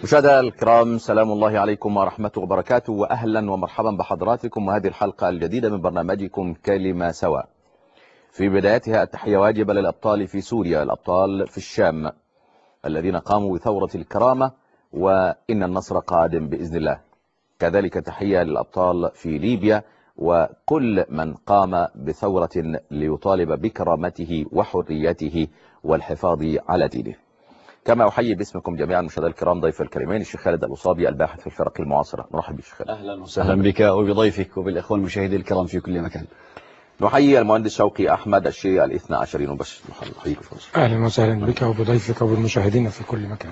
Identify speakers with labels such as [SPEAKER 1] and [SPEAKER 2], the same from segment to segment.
[SPEAKER 1] مشاهدينا الكرام، سلام الله عليكم ورحمته وبركاته، وأهلا ومرحبا بحضراتكم وهذه الحلقة الجديدة من برنامجكم كلمة سواء. في بدايتها التحية واجبة للأبطال في سوريا، الأبطال في الشام الذين قاموا بثورة الكرامة، وإن النصر قادم بإذن الله. كذلك تحية للأبطال في ليبيا وكل من قام بثورة ليطالب بكرامته وحريته والحفاظ على دينه. كما أحيي باسمكم جميعا مشاهدينا الكرام ضيف الكريمين الشيخ خالد الأصابي الباحث في الفرق المعاصرة. مرحبا بالشيخ خالد.
[SPEAKER 2] أهلا وسهلا بك وبضيفك وبالإخوان المشاهدين الكرام في كل مكان.
[SPEAKER 1] نحيي المهندس شوقي أحمد الشيعي الاثنى عشرين وبش.
[SPEAKER 3] أهلا وسهلا بك وبضيفك وبالمشاهدين في كل مكان.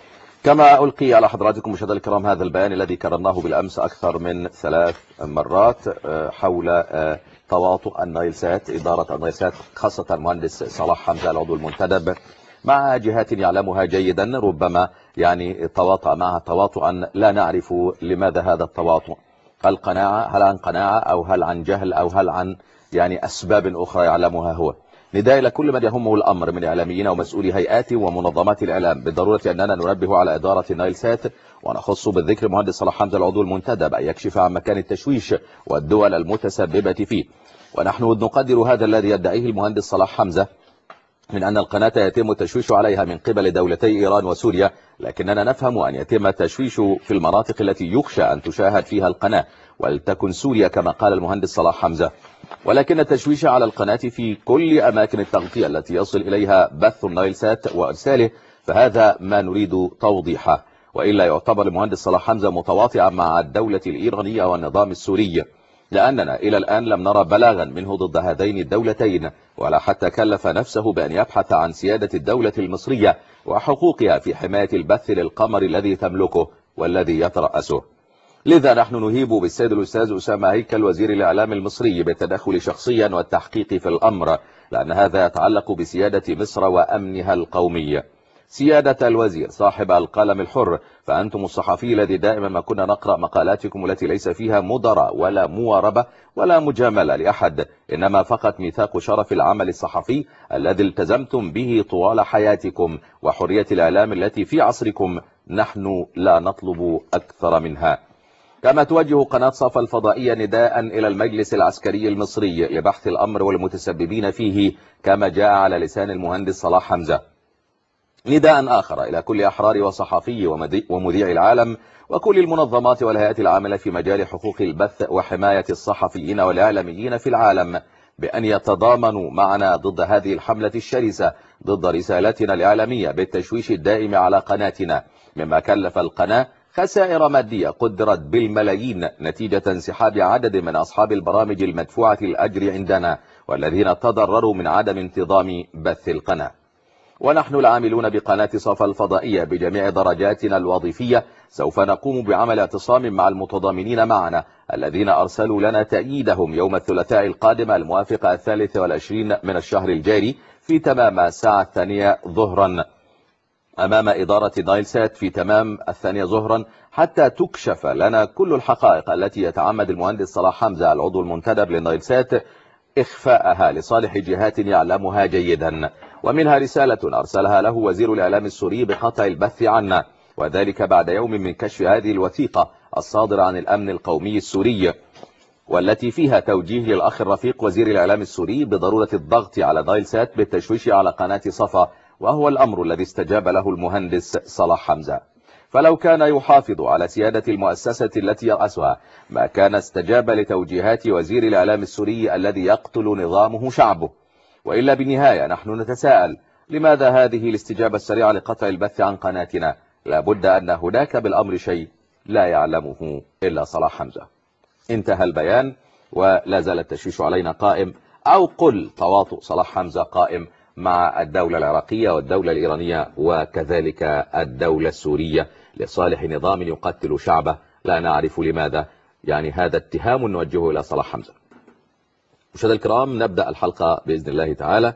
[SPEAKER 1] كما ألقي على حضراتكم مشاهدينا الكرام هذا البيان الذي كررناه بالأمس أكثر من 3 مرات حول تواطؤ النايلسات، إدارة النايلسات، خاصة المهندس صلاح حمزة العضو المنتدب مع جهات يعلمها جيدا، ربما تواطأ معها تواطؤا لا نعرف لماذا هذا التواطؤ. القناعة، هل عن قناعة أو هل عن جهل أو هل عن أسباب أخرى يعلمها هو. نداء إلى كل من يهمه الأمر من إعلاميين ومسؤولي هيئات ومنظمات الإعلام بالضرورة أننا ننبه على إدارة النايلسات، ونخص بالذكر مهندس صلاح حمزة العضو المنتدب أن يكشف عن مكان التشويش والدول المتسببة فيه. ونحن نقدر هذا الذي يدعيه المهندس صلاح حمزة من أن القناة يتم التشويش عليها من قبل دولتي إيران وسوريا، لكننا نفهم أن يتم التشويش في المناطق التي يخشى أن تشاهد فيها القناة، ولتكن سوريا كما قال المهندس صلاح حمزة. ولكن التشويش على القناة في كل أماكن التغطية التي يصل إليها بث النايلسات وإرساله، فهذا ما نريد توضيحه، وإلا يعتبر المهندس صلاح حمزة متواطئا مع الدولة الإيرانية والنظام السوري، لأننا إلى الآن لم نرى بلاغا منه ضد هذين الدولتين، ولا حتى كلف نفسه بأن يبحث عن سيادة الدولة المصرية وحقوقها في حماية البث للقمر الذي تملكه والذي يترأسه. لذا نحن نهيب بالسيد الأستاذ أسامة هيكل وزير الإعلام المصري بالتدخل شخصيا والتحقيق في الأمر، لأن هذا يتعلق بسيادة مصر وأمنها القومي. سيادة الوزير صاحب القلم الحر، فأنتم الصحفي الذي دائما ما كنا نقرأ مقالاتكم التي ليس فيها مدراء ولا مواربة ولا مجاملة لأحد، إنما فقط ميثاق شرف العمل الصحفي الذي التزمتم به طوال حياتكم، وحرية الإعلام التي في عصركم نحن لا نطلب أكثر منها. كما توجه قناة صفا الفضائية نداء إلى المجلس العسكري المصري لبحث الأمر والمتسببين فيه كما جاء على لسان المهندس صلاح حمزة. نداء آخر إلى كل أحرار وصحفي ومذيع العالم وكل المنظمات والهيئات العاملة في مجال حقوق البث وحماية الصحفيين والإعلاميين في العالم بأن يتضامنوا معنا ضد هذه الحملة الشرسة ضد رسالتنا الإعلامية بالتشويش الدائم على قناتنا، مما كلف القناة خسائر مادية قدرت بالملايين نتيجة انسحاب عدد من أصحاب البرامج المدفوعة الأجر عندنا والذين تضرروا من عدم انتظام بث القناة. ونحن العاملون بقناة صفا الفضائية بجميع درجاتنا الوظيفية سوف نقوم بعمل اعتصام مع المتضامنين معنا الذين أرسلوا لنا تأييدهم يوم الثلاثاء القادم الموافق 23 من الشهر الجاري في تمام الساعة 2 ظهرا أمام إدارة نايلسات في تمام 2 ظهرا، حتى تكشف لنا كل الحقائق التي يتعمد المهندس صلاح حمزة العضو المنتدب لنايلسات إخفاءها لصالح جهات يعلمها جيدا، ومنها رسالة أرسلها له وزير الإعلام السوري بقطع البث عنا، وذلك بعد يوم من كشف هذه الوثيقة الصادرة عن الأمن القومي السوري، والتي فيها توجيه للأخ الرفيق وزير الإعلام السوري بضرورة الضغط على نايلسات بالتشويش على قناة صفا، وهو الأمر الذي استجاب له المهندس صلاح حمزة. فلو كان يحافظ على سيادة المؤسسة التي يرأسها ما كان استجاب لتوجيهات وزير الإعلام السوري الذي يقتل نظامه شعبه. وإلا بالنهاية نحن نتساءل لماذا هذه الاستجابة السريعة لقطع البث عن قناتنا؟ لابد أن هناك بالأمر شيء لا يعلمه إلا صلاح حمزة. انتهى البيان، ولا زال التشويش علينا قائم، أو قل تواطؤ صلاح حمزة قائم مع الدولة العراقية والدولة الإيرانية وكذلك الدولة السورية لصالح نظام يقتل شعبه لا نعرف لماذا. هذا اتهام نوجهه إلى صلاح حمزة. مشاهدينا الكرام، نبدأ الحلقة بإذن الله تعالى.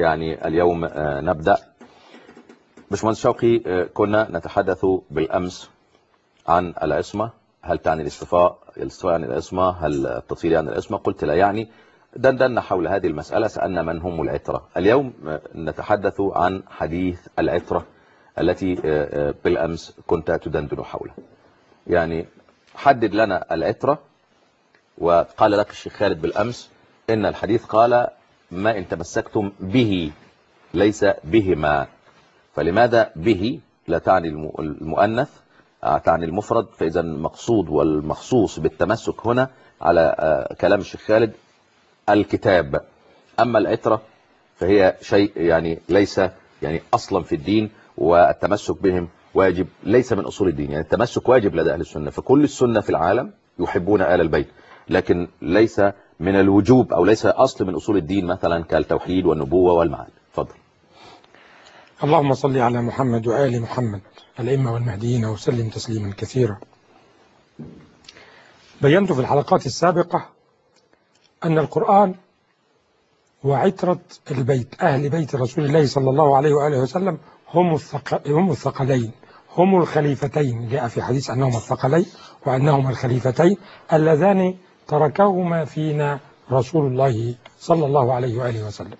[SPEAKER 1] اليوم نبدأ. باشمهندس شوقي، كنا نتحدث بالأمس عن العصمة، هل تعني الاستفاء عن العصمة، هل التطهير عن العصمة؟ قلت لا يعني. دندنا حول هذه المسألة، سألنا من هم العترة. اليوم نتحدث عن حديث العترة التي بالأمس كنت تدندن حولها. يعني حدد لنا العترة. وقال لك الشيخ خالد بالأمس إن الحديث قال ما إن تمسكتم به ليس بهما، فلماذا به لا تعني المؤنث، تعني المفرد؟ فإذا المقصود والمخصوص بالتمسك هنا على كلام الشيخ خالد الكتاب. أما العترة فهي شيء يعني ليس يعني أصلا في الدين، والتمسك بهم واجب ليس من أصول الدين. يعني التمسك واجب لدى أهل السنة، فكل السنة في العالم يحبون آل البيت، لكن ليس من الوجوب أو ليس أصل من أصول الدين مثلا كالتوحيد والنبوة والمعاد. تفضل.
[SPEAKER 3] اللهم صل على محمد وآل محمد الأئمة والمهديين وسلم تسليما كثيرا. بينت في الحلقات السابقة أن القرآن وعترة البيت أهل بيت رسول الله صلى الله عليه وآله وسلم هم الثقلين، هم الخليفتين. جاء في حديث أنهما الثقلين وأنهما الخليفتين اللذان تركهما فينا رسول الله صلى الله عليه وآله وسلم.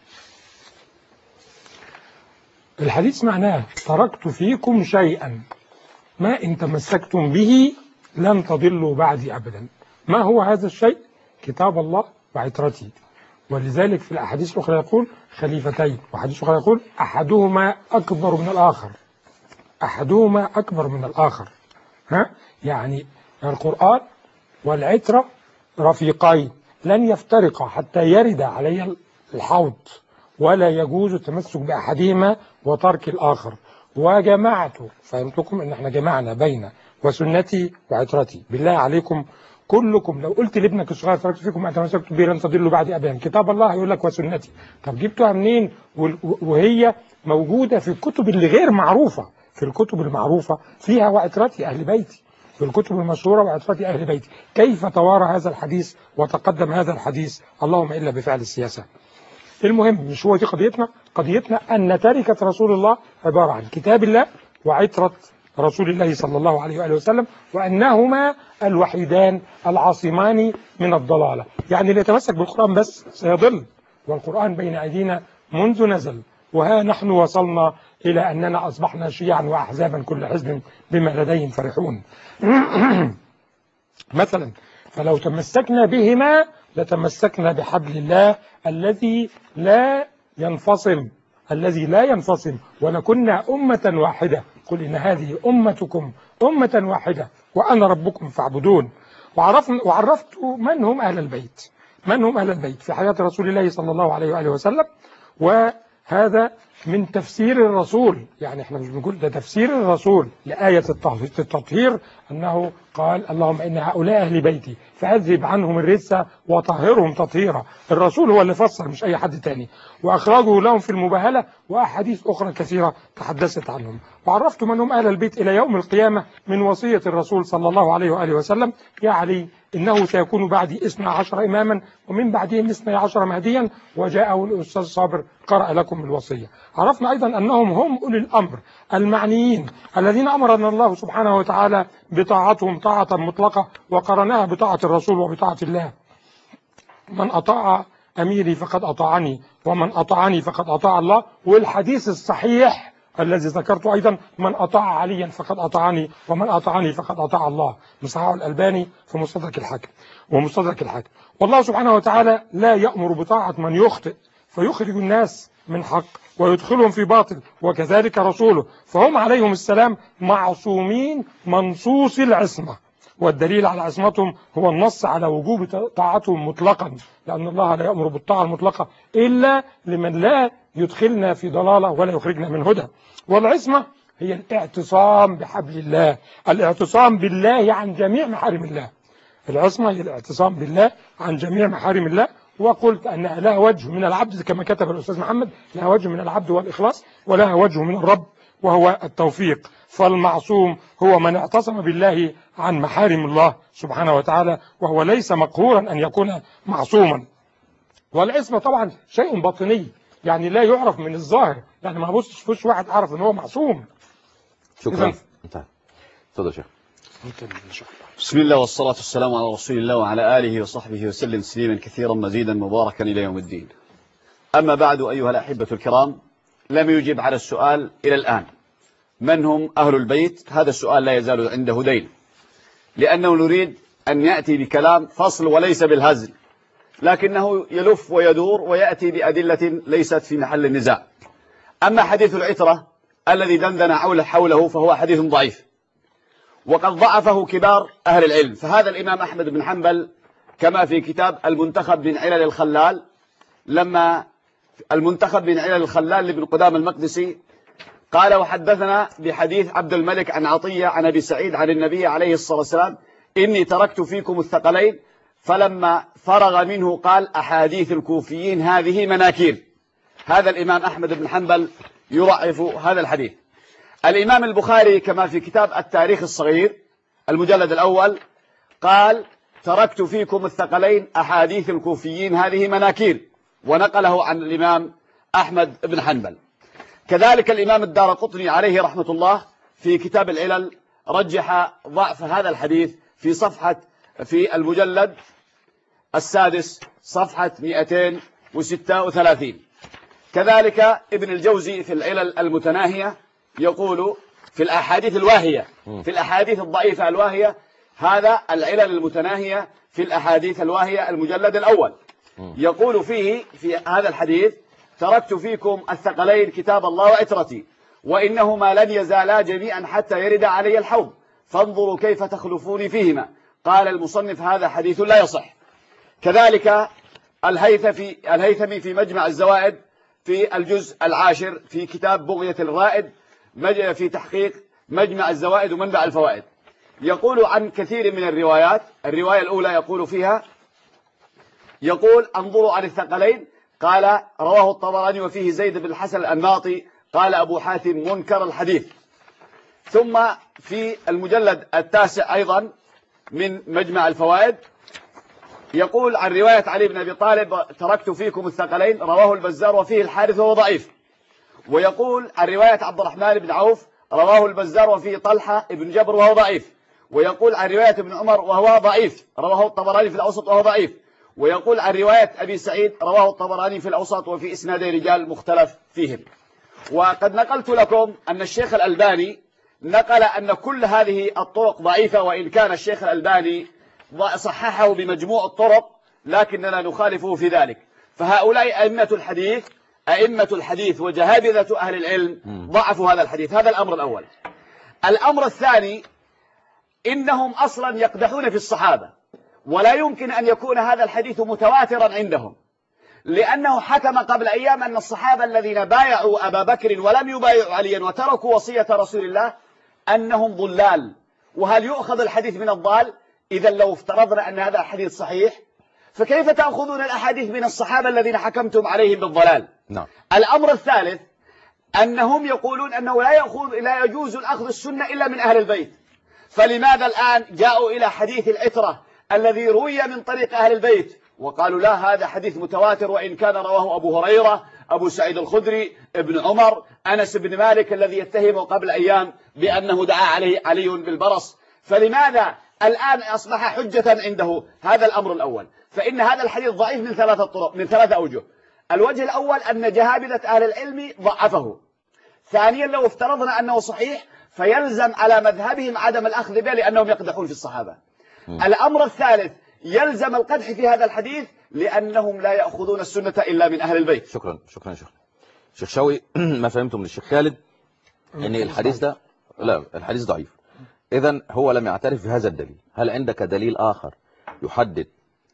[SPEAKER 3] الحديث معناه تركت فيكم شيئا ما إن تمسكتم به لن تضلوا بعدي أبدا. ما هو هذا الشيء؟ كتاب الله وعترتي. ولذلك في الأحاديث الأخرى يقول خليفتين، وحديث أخرى يقول أحدهما أكبر من الآخر، أحدهما أكبر من الآخر. يعني القرآن والعترة رفيقين لن يفترقا حتى يرد علي الحوض، ولا يجوز التمسك بأحدهما وترك الآخر. وجمعت، فهمتكم ان احنا جمعنا بين وسنتي وعترتي. بالله عليكم كلكم لو قلت لابنك الصغير تركت فيكم ما تمسكتم به لن تضلوا بعدي ابدا، كتاب الله هيقول لك وسنتي. طب جبتوها منين وهي موجوده في الكتب اللي غير معروفه؟ في الكتب المعروفه فيها وعترتي اهل بيتي، في الكتب المشهوره وعترتي اهل بيتي. كيف توارى هذا الحديث وتقدم هذا الحديث؟ اللهم الا بفعل السياسه. المهم مش هو دي قضيتنا. قضيتنا أن تركة رسول الله عبارة عن كتاب الله وعترة رسول الله صلى الله عليه وآله وسلم، وأنهما الوحيدان العاصمان من الضلالة. يعني اللي يتمسك بالقرآن بس سيضل، والقرآن بين أيدينا منذ نزل، وها نحن وصلنا إلى أننا أصبحنا شيعا وأحزابا كل حزب بما لديهم فرحون. مثلا فلو تمسكنا بهما لتمسكنا بحبل الله الذي لا ينفصل، الذي لا ينفصل، ولكنا أمة واحدة. قل إن هذه أمتكم أمة واحدة وأنا ربكم فاعبدون. وعرفت من هم أهل البيت، من هم أهل البيت في حياة رسول الله صلى الله عليه وآله وسلم. وهذا من تفسير الرسول، يعني احنا مش بنقول ده تفسير الرسول لآية التطهير، أنه قال اللهم إن هؤلاء أهل بيتي فأذهب عنهم الرجس وطهرهم تطهيرا. الرسول هو اللي فسر مش أي حد تاني، وأخرجه لهم في المباهلة وأحاديث أخرى كثيرة تحدثت عنهم. وعرفت من هم أهل البيت إلى يوم القيامة من وصية الرسول صلى الله عليه وآله وسلم: يا علي إنه سيكون بعدي 12 إماما ومن بعدهم 12 مهديا. وجاءه الأستاذ صابر قرأ لكم الوصية. عرفنا أيضا أنهم هم أولي الأمر المعنيين الذين أمرنا الله سبحانه وتعالى بطاعتهم طاعة مطلقة، وقرناها بطاعة الرسول وبطاعة الله. من أطاع أميري فقد أطاعني، ومن أطاعني فقد أطاع الله. والحديث الصحيح الذي ذكرته أيضا: من أطاع عليا فقد أطاعني، ومن أطاعني فقد أطاع الله. مصححه الألباني في مستدرك الحاكم ومستدرك الحاكم. والله سبحانه وتعالى لا يأمر بطاعة من يخطئ فيخرج الناس من حق ويدخلهم في باطل، وكذلك رسوله، فهم عليهم السلام معصومين منصوص العصمة. والدليل على عصمتهم هو النص على وجوب طاعتهم مطلقا، لأن الله لا يأمر بالطاعة المطلقة إلا لمن لا يدخلنا في ضلالة ولا يخرجنا من هدى. والعصمة هي الاعتصام بحبل الله، الاعتصام بالله عن جميع محارم الله. العصمة هي الاعتصام بالله عن جميع محارم الله. وقلت أنها لها وجه من العبد كما كتب الأستاذ محمد، لها وجه من العبد والإخلاص، ولها وجه من الرب وهو التوفيق. فالمعصوم هو من اعتصم بالله عن محارم الله سبحانه وتعالى، وهو ليس مقهورا أن يكون معصوما. والعصمة طبعا شيء باطني، يعني لا يعرف من الظاهر، يعني ما بصش فيش واحد عرف ان هو معصوم.
[SPEAKER 1] شكرا. انتهى. تفضل يا شيخ.
[SPEAKER 2] بسم الله والصلاة والسلام على رسول الله وعلى آله وصحبه وسلم تسليما كثيرا مزيدا مباركا إلى يوم الدين. أما بعد أيها الأحبة الكرام، لم يجب على السؤال إلى الآن، من هم أهل البيت؟ هذا السؤال لا يزال عنده دين، لأنه نريد أن يأتي بكلام فصل وليس بالهزل، لكنه يلف ويدور ويأتي بأدلة ليست في محل النزاع. أما حديث العترة الذي دندن حوله فهو حديث ضعيف، وقد ضعفه كبار أهل العلم. فهذا الإمام أحمد بن حنبل كما في كتاب المنتخب من علل الخلال، لما المنتخب من علل الخلال لابن قدامة المقدسي قال: وحدثنا بحديث عبد الملك عن عطية عن أبي سعيد عن النبي عليه الصلاة والسلام: إني تركت فيكم الثقلين. فلما فرغ منه قال: أحاديث الكوفيين هذه مناكير. هذا الإمام أحمد بن حنبل يضعف هذا الحديث. الإمام البخاري كما في كتاب التاريخ الصغير المجلد الأول قال: تركت فيكم الثقلين أحاديث الكوفيين هذه مناكير، ونقله عن الإمام أحمد بن حنبل. كذلك الإمام الدارقطني عليه رحمة الله في كتاب العلل رجح ضعف هذا الحديث في المجلد السادس صفحة 236. كذلك ابن الجوزي في العلل المتناهية يقول في الأحاديث الواهية، في الأحاديث الضعيفة الواهية، هذا العلل المتناهية في الأحاديث الواهية المجلد الأول، يقول فيه في هذا الحديث: تركت فيكم الثقلين كتاب الله وعترتي، وإنهما لن يزالا جميعا حتى يرد علي الحوض، فانظروا كيف تخلفوني فيهما. قال المصنف: هذا حديث لا يصح. كذلك الهيثمي في مجمع الزوائد في الجزء العاشر في كتاب بغية الرائد في تحقيق مجمع الزوائد ومنبع الفوائد يقول عن كثير من الروايات. الرواية الأولى يقول فيها، يقول: انظروا عن الثقلين، قال: رواه الطبراني وفيه زيد بن الحسن الأنماطي، قال أبو حاتم: منكر الحديث. ثم في المجلد التاسع أيضا من مجمع الفوائد يقول عن رواية علي بن أبي طالب: تركت فيكم الثقلين، رواه البزار وفيه الحارث وهو ضعيف. ويقول عن رواية عبد الرحمن بن عوف: رواه البزار وفيه طلحة بن جبر وهو ضعيف. ويقول عن رواية ابن عمر وهو ضعيف، رواه الطبراني في الأوسط وهو ضعيف. ويقول عن رواية أبي سعيد: رواه الطبراني في الأوسط وفي إسناد رجال مختلف فيهم. وقد نقلت لكم أن الشيخ الألباني نقل أن كل هذه الطرق ضعيفة، وإن كان الشيخ الألباني صححه بمجموع الطرق، لكننا نخالفه في ذلك. فهؤلاء أئمة الحديث وجهابذة أهل العلم ضعفوا هذا الحديث. هذا الأمر الأول. الأمر الثاني: إنهم أصلا يقدحون في الصحابة، ولا يمكن أن يكون هذا الحديث متواترا عندهم، لأنه حكم قبل أيام أن الصحابة الذين بايعوا أبا بكر ولم يبايعوا عليا وتركوا وصية رسول الله أنهم ضلال. وهل يؤخذ الحديث من الضال؟ إذا لو افترضنا أن هذا الحديث صحيح، فكيف تأخذون الأحاديث من الصحابة الذين حكمتم عليهم بالضلال؟
[SPEAKER 1] نعم.
[SPEAKER 2] الأمر الثالث: أنهم يقولون أنه لا يجوز الأخذ السنة إلا من أهل البيت. فلماذا الآن جاءوا إلى حديث العترة الذي روي من طريق أهل البيت وقالوا لا، هذا حديث متواتر، وإن كان رواه أبو هريرة، أبو سعيد الخدري، ابن عمر، أنس بن مالك الذي يتهمه قبل أيام بأنه دعا عليه علي بالبرص. فلماذا الآن أصبح حجة عنده؟ هذا الأمر الأول. فإن هذا الحديث ضعيف من ثلاثة أوجه. الوجه الأول أن جهابذة أهل العلم ضعفه. ثانيا: لو افترضنا أنه صحيح فيلزم على مذهبهم عدم الأخذ به لأنهم يقدحون في الصحابة. الأمر الثالث: يلزم القدح في هذا الحديث لأنهم لا يأخذون السنة إلا من أهل البيت.
[SPEAKER 1] شكرا شيخ شوقي. ما فهمتم من الشيخ خالد أن الحديث ده الحديث ضعيف، إذن هو لم يعترف بهذا الدليل. هل عندك دليل آخر يحدد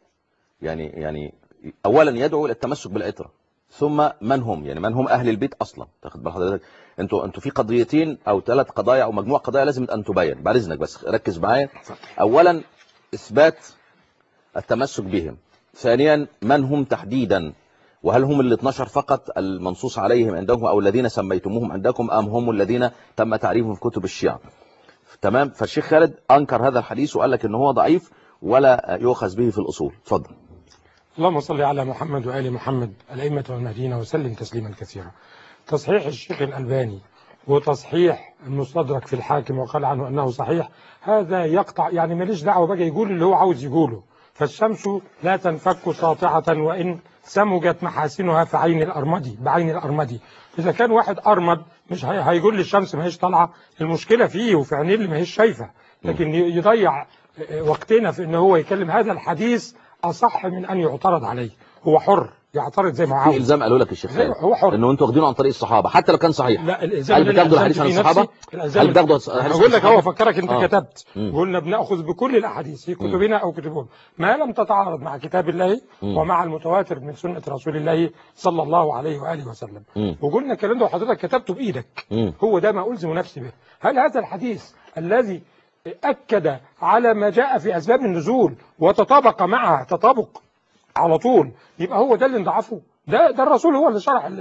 [SPEAKER 1] يعني أولا يدعو إلى التمسك بالعترة، ثم من هم أهل البيت أصلا؟ تاخد بال حضرتك؟ انتوا في قضيتين أو 3 قضايا أو مجموعة قضايا لازم أن تبين. بعد إذنك بس ركز معايا. أولا إثبات التمسك بهم، ثانيا من هم تحديدا، وهل هم ال 12 فقط المنصوص عليهم عندهم أو الذين سميتموهم عندكم، أم هم الذين تم تعريفهم في كتب الشيعة؟ تمام. فالشيخ خالد أنكر هذا الحديث وقال لك إن هو ضعيف ولا يؤخذ به في الأصول. تفضل.
[SPEAKER 3] اللهم صل على محمد وآل محمد الأئمة والمهديين وسلم تسليما كثيرا. تصحيح الشيخ الألباني وتصحيح المستدرك في الحاكم وقال عنه أنه صحيح، هذا يقطع، يعني ماليش دعوة بقى يقول اللي هو عاوز يقوله، فالشمس لا تنفك ساطعة وإن سمجت محاسنها في عين الأرمدي بعين الأرمدي. إذا كان واحد أرمد مش هيقول لي الشمس ما هيش طالعة، المشكلة فيه وفي عينيه اللي ما هيش شايفة، لكن يضيع وقتنا في إن هو يكلم. هذا الحديث أصح من أن يعترض عليه، هو حر يعترض زي ما عاوز.
[SPEAKER 1] في الزام قالوا لك الشيخ خالد
[SPEAKER 3] هو حر
[SPEAKER 1] انه انتوا واخدينه عن طريق الصحابه حتى لو كان صحيح.
[SPEAKER 3] لا الالزام
[SPEAKER 1] هل بتاخدوا الحديث عن الصحابه؟ هل بتاخدوا الحديث
[SPEAKER 3] بقول لك هو فكرك انت
[SPEAKER 1] آه.
[SPEAKER 3] كتبت قلنا بناخذ بكل الاحاديث في كتبنا او كتبهم ما لم تتعارض مع كتاب الله ومع المتواتر من سنه رسول الله صلى الله عليه واله وسلم. وقلنا الكلام ده وحضرتك كتبته بايدك. هو ده ما الزم نفسي به. هل هذا الحديث الذي اكد على ما جاء في اسباب النزول وتطابق معها تطابق على طول يبقى هو ده اللي نضعفه؟ ده الرسول هو اللي شرح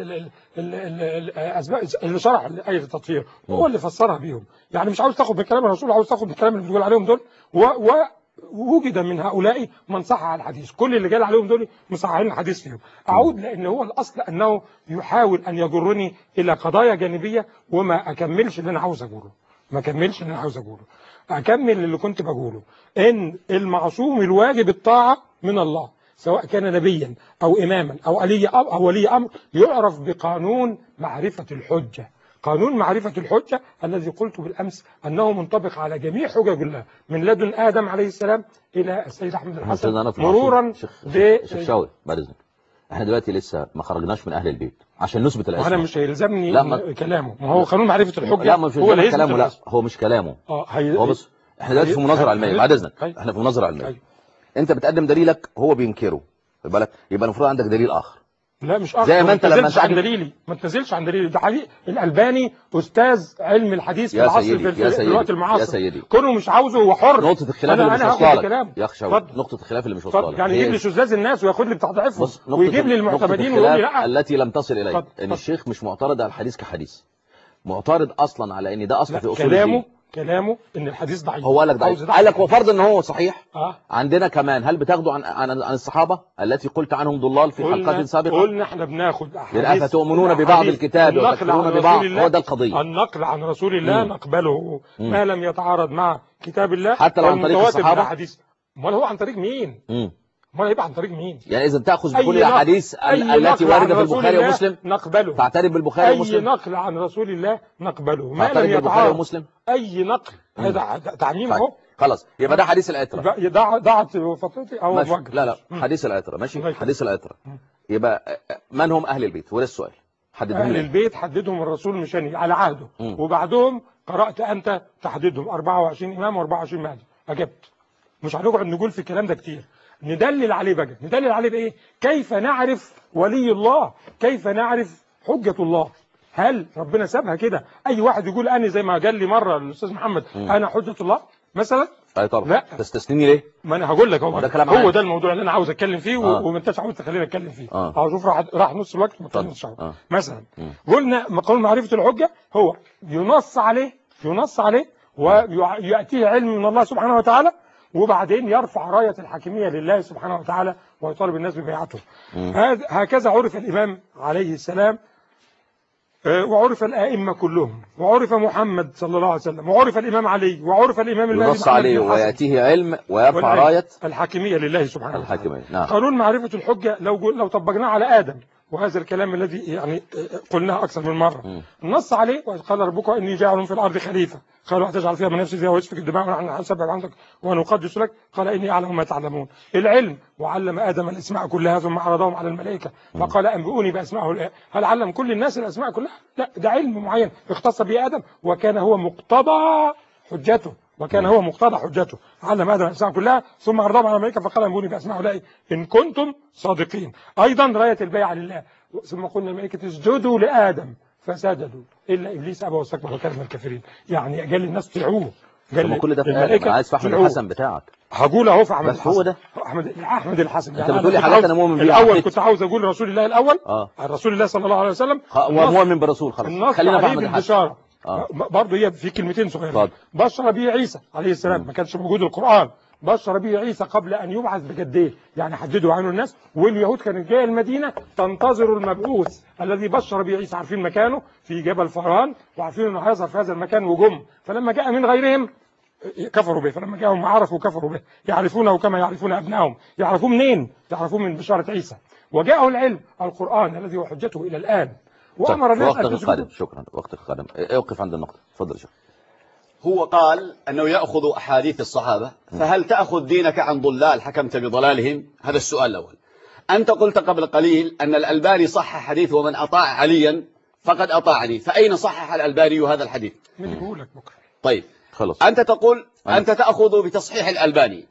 [SPEAKER 3] الاسباب، اللي شرح آية التطهير، هو اللي فسرها بيهم. يعني مش عاوز تاخد من كلام الرسول، عاوز تاخد من الكلام اللي بتقول عليهم دول. ووجد من هؤلاء من صحح الحديث، كل اللي قال عليهم دول مصححين الحديث فيهم. اعود لان هو الاصل انه يحاول ان يجرني الى قضايا جانبيه وما اكملش اللي انا عاوز اقوله. ما اكملش اللي انا عاوز اقوله. اكمل اللي كنت بقوله، ان المعصوم الواجب الطاعه من الله، سواء كان نبيا أو إماما أو ولي أمر، يعرف بقانون معرفة الحجة. قانون معرفة الحجة الذي قلت بالأمس أنه منطبق على جميع حجج الله من لدن آدم عليه السلام إلى السيد أحمد الحسن مرورا
[SPEAKER 1] شيخ شاوي بعد إذنك. احنا دلوقتي لسه ما خرجناش من أهل البيت عشان نثبت الأسماء.
[SPEAKER 3] أنا مش هيلزمني كلامه، ما هو قانون معرفة الحجة.
[SPEAKER 1] لا مش
[SPEAKER 3] هو اللي
[SPEAKER 1] كلامه، لا هو مش كلامه. هو بص احنا دلوقتي في مناظرة علمية بعد إذنك. احنا في مناظرة علمية. انت بتقدم دليلك هو بينكره، بالك يبقى المفروض عندك دليل اخر.
[SPEAKER 3] لا مش اخر،
[SPEAKER 1] زي ما انت لما
[SPEAKER 3] عن دليلي ما تنزلش عن دليلي. ده حقيقي الالباني استاذ علم الحديث في العصر في الوقت المعاصر.
[SPEAKER 1] يا سيدي
[SPEAKER 3] كونه مش عاوزه هو حر.
[SPEAKER 1] نقطة الخلاف اللي مش واصله لك يا اخي، نقطة الخلاف اللي مش واصله لك
[SPEAKER 3] يعني يجيب لي شذاذ الناس وياخد لي بتاع ضعفهم ويجيب لي المعتمدين ويقول لي لا.
[SPEAKER 1] التي لم تصل اليه ان الشيخ مش معترض على الحديث كحديث، معترد اصلا على ان ده اصل في اصول الدين.
[SPEAKER 3] كلامه ان الحديث ضعيف.
[SPEAKER 1] هو قال لك ضعيف، قال لك وفرض ان هو صحيح. عندنا كمان هل بتاخدوا عن الصحابه التي قلت عنهم ضلال في حلقات سابقه؟
[SPEAKER 3] قلنا احنا بناخد احاديث
[SPEAKER 1] فتؤمنون ببعض الكتاب وتكفرون ببعض. هو ده القضيه.
[SPEAKER 3] النقل عن رسول الله نقبله ما لم يتعارض مع كتاب الله
[SPEAKER 1] حتى لو عن طريق الصحابه.
[SPEAKER 3] امال هو عن طريق مين؟ امال هيبقى عن طريق مين؟
[SPEAKER 1] يعني اذا تاخذ بكل الاحاديث التي وارده في البخاري ومسلم
[SPEAKER 3] نقبله.
[SPEAKER 1] تعترف بالبخاري ومسلم.
[SPEAKER 3] اي نقل عن رسول الله نقبله
[SPEAKER 1] ما لم يتعارض ومسلم.
[SPEAKER 3] اي نقل هذا تعميم اهو.
[SPEAKER 1] خلاص يبقى ده حديث العتره.
[SPEAKER 3] ضاعت فترتي او
[SPEAKER 1] لا حديث العتره ماشي. حديث العتره يبقى من هم اهل البيت؟ وده السؤال. حددهم
[SPEAKER 3] اهل البيت حددهم الرسول مشان على عهده وبعدهم قرات انت تحددهم 24 امام و24 مهدي. اجبت. مش هنقعد نقول في الكلام ده كتير. ندلل عليه بقى. ندلل عليه بايه؟ كيف نعرف ولي الله؟ كيف نعرف حجة الله؟ هل ربنا سابها كده اي واحد يقول انا زي ما قال لي مره الاستاذ محمد انا حجة الله مثلا؟
[SPEAKER 1] اي طبعا.
[SPEAKER 3] لا
[SPEAKER 1] تستثنيني ليه؟
[SPEAKER 3] ما انا هقول لك هو ده الموضوع اللي انا عاوز اتكلم فيه وما انتش عاوز تخليني اتكلم فيه. شوف راح نص الوقت ما اتكلمتش. مثلا قلنا قانون معرفة الحجة هو ينص عليه ويأتيه علم من الله سبحانه وتعالى وبعدين يرفع راية الحاكمية لله سبحانه وتعالى ويطالب الناس ببيعته. هكذا عرف الإمام عليه السلام وعرف الآئمة كلهم وعرف محمد صلى الله عليه وسلم وعرف الإمام علي وعرف الإمام المهدي
[SPEAKER 1] ينص عليه ويأتيه علم ويرفع راية
[SPEAKER 3] الحاكمية لله سبحانه وتعالى. نعم. قانون معرفة الحجة لو طبقناه على آدم وهذا الكلام الذي يعني قلناه أكثر من مرة نص عليه وقال ربك إني جاعل في الأرض خليفة قالوا هتجعل فيها من نفسي فيها ويسفك الدماء ونحن نسبح عندك ونقدس لك قال إني أعلم ما تعلمون. العلم وعلم آدم الأسماء كلها ثم عرضهم على الملائكة فقال أنبئوني بأسمائه. هل علم كل الناس الأسماء كلها؟ لا ده علم معين اختص به آدم وكان هو مقتضى حجته علم آدم الأسماء كلها ثم عرضهم على الملائكة فقال أنبئوني بأسماء هؤلاء إن كنتم صادقين. أيضا راية البيعة لله ثم قلنا الملائكة اسجدوا لآدم فسجدوا إلا إبليس أبى واستكبر وكان من الكافرين. يعني قال للناس طيعوه.
[SPEAKER 1] قال كل ده في آدم. عايز أحمد الحسن بتاعك
[SPEAKER 3] هقول اهو في أحمد الحسن.
[SPEAKER 1] هو ده
[SPEAKER 3] أحمد الحسن.
[SPEAKER 1] أنت بتقول لي حاجات أنا مؤمن بيها.
[SPEAKER 3] الأول كنت عاوز أقول رسول الله الأول رسول الله صلى الله عليه وسلم
[SPEAKER 1] ومؤمن برسول. خلاص خلينا في أحمد الحسن.
[SPEAKER 3] برضه هي في كلمتين صغيرين. بشر به عيسى عليه السلام ما كانش موجود القرآن. بشر به عيسى قبل أن يبعث بجديه يعني حددوا عنه الناس واليهود كانت جايه المدينة تنتظر المبعوث الذي بشر به عيسى. عارفين مكانه في جبل فران وعارفين انه هيظهر في هذا المكان وجم فلما جاء من غيرهم كفروا به، فلما جاءهم عرفوا كفروا به، يعرفونه كما يعرفون أبنائهم. يعرفوه منين؟ يعرفوه من بشارة عيسى. وجاءه العلم القرآن الذي هو حجته إلى الآن، وأمر الناس
[SPEAKER 1] وقتك
[SPEAKER 3] أن
[SPEAKER 1] القادم.
[SPEAKER 3] تسجدوا.
[SPEAKER 1] شكرا، وقتك القادم. اوقف عند النقطة، تفضل يا شيخ.
[SPEAKER 2] هو قال أنه يأخذ أحاديث الصحابة، فهل تأخذ دينك عن ضلال حكمت بضلالهم؟ هذا السؤال الأول. أنت قلت قبل قليل أن الألباني صح حديث ومن أطاع عليا فقد أطاعني، فأين صحح الألباني هذا الحديث؟
[SPEAKER 3] من يقول لك بكرة؟
[SPEAKER 2] طيب
[SPEAKER 1] خلص.
[SPEAKER 2] أنت تقول أنت تأخذ بتصحيح الألباني،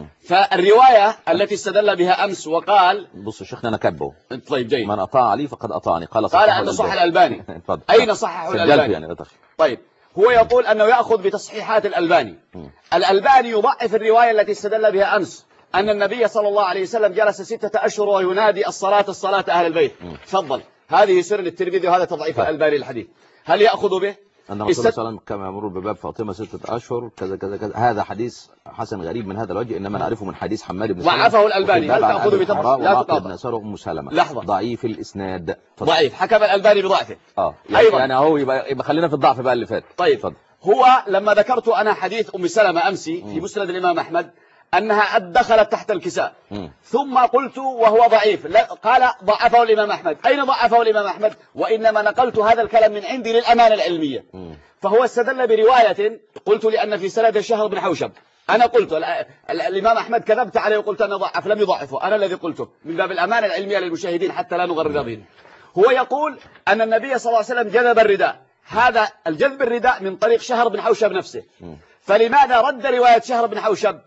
[SPEAKER 2] فالرواية التي استدل بها أمس وقال
[SPEAKER 1] بص يا شيخنا، أنا كاتبه.
[SPEAKER 2] طيب جيد.
[SPEAKER 1] من أطاع علي فقد أطاعني، قال
[SPEAKER 2] أن صح الألباني. أين صححه الألباني؟
[SPEAKER 1] يعني.
[SPEAKER 2] طيب هو يقول أنه يأخذ بتصحيحات الألباني. الألباني يضعف الرواية التي استدل بها أمس أن النبي صلى الله عليه وسلم جلس 6 أشهر وينادي الصلاة الصلاة أهل البيت. تفضل، هذه سر الترمذي وهذا تضعيف الألباني للحديث. هل يأخذ به؟
[SPEAKER 1] أن الرسول صلى الله عليه وسلم كما يمر بباب فاطمة 6 أشهر كذا كذا كذا. هذا حديث حسن غريب من هذا الوجه، إنما نعرفه من حديث حماد بن سلمة
[SPEAKER 2] ضعفه الألباني. هل تأخذ بتصحيح؟ لا
[SPEAKER 1] تقاطع. بن سارة أم سلمة
[SPEAKER 2] لحظة،
[SPEAKER 1] ضعيف الإسناد.
[SPEAKER 2] ضعيف، حكم الألباني بضعفه.
[SPEAKER 1] أيضا يعني هو يبقى خلينا في الضعف بقى اللي فات.
[SPEAKER 2] طيب
[SPEAKER 1] فضل.
[SPEAKER 2] هو لما ذكرت أنا حديث أم سلمة أمسي في مسند الإمام أحمد أنها دخلت تحت الكساء، ثم قلت وهو ضعيف، قال ضعفه الإمام أحمد. أين ضعفه الإمام أحمد؟ وإنما نقلت هذا الكلام من عندي للأمانة العلمية. فهو استدل برواية قلت لأن في سند شهر بن حوشب. أنا قلت الإمام أحمد كذبت عليه وقلت أنا ضعف، لم يضعفه، أنا الذي قلته من باب الأمانة العلمية للمشاهدين حتى لا نغرر بهم. هو يقول أن النبي صلى الله عليه وسلم جذب الرداء، هذا الجذب الرداء من طريق شهر بن حوشب نفسه. فلماذا رد رواية شهر بن حوشب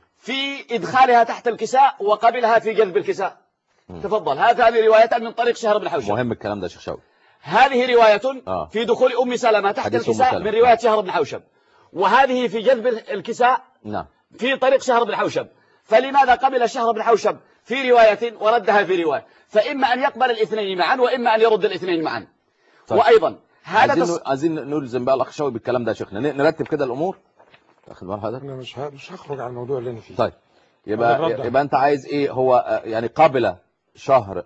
[SPEAKER 2] في إدخالها تحت الكساء وقبلها في جذب الكساء؟ تفضل، هذه رواية من طريق شهر بن حوشب.
[SPEAKER 1] مهم الكلام ده يا شيخ شوقي.
[SPEAKER 2] هذه رواية في دخول أم سلمة تحت الكساء من رواية شهر بن حوشب، وهذه في جذب الكساء في طريق شهر بن حوشب. فلماذا قبل شهر بن حوشب في رواية وردها في رواية؟ فإما أن يقبل الاثنين معا وإما أن يرد الاثنين معا. طيب. وأيضا
[SPEAKER 1] عايزين نلزم بقى الأخ شوقي بالكلام ده يا شيخنا، نرتب كده الأمور. أخذ بال حضرتك؟
[SPEAKER 3] أنا مش هخرج عن الموضوع اللي أنا فيه.
[SPEAKER 1] طيب يبقى أنت عايز إيه؟ هو يعني قبل شهر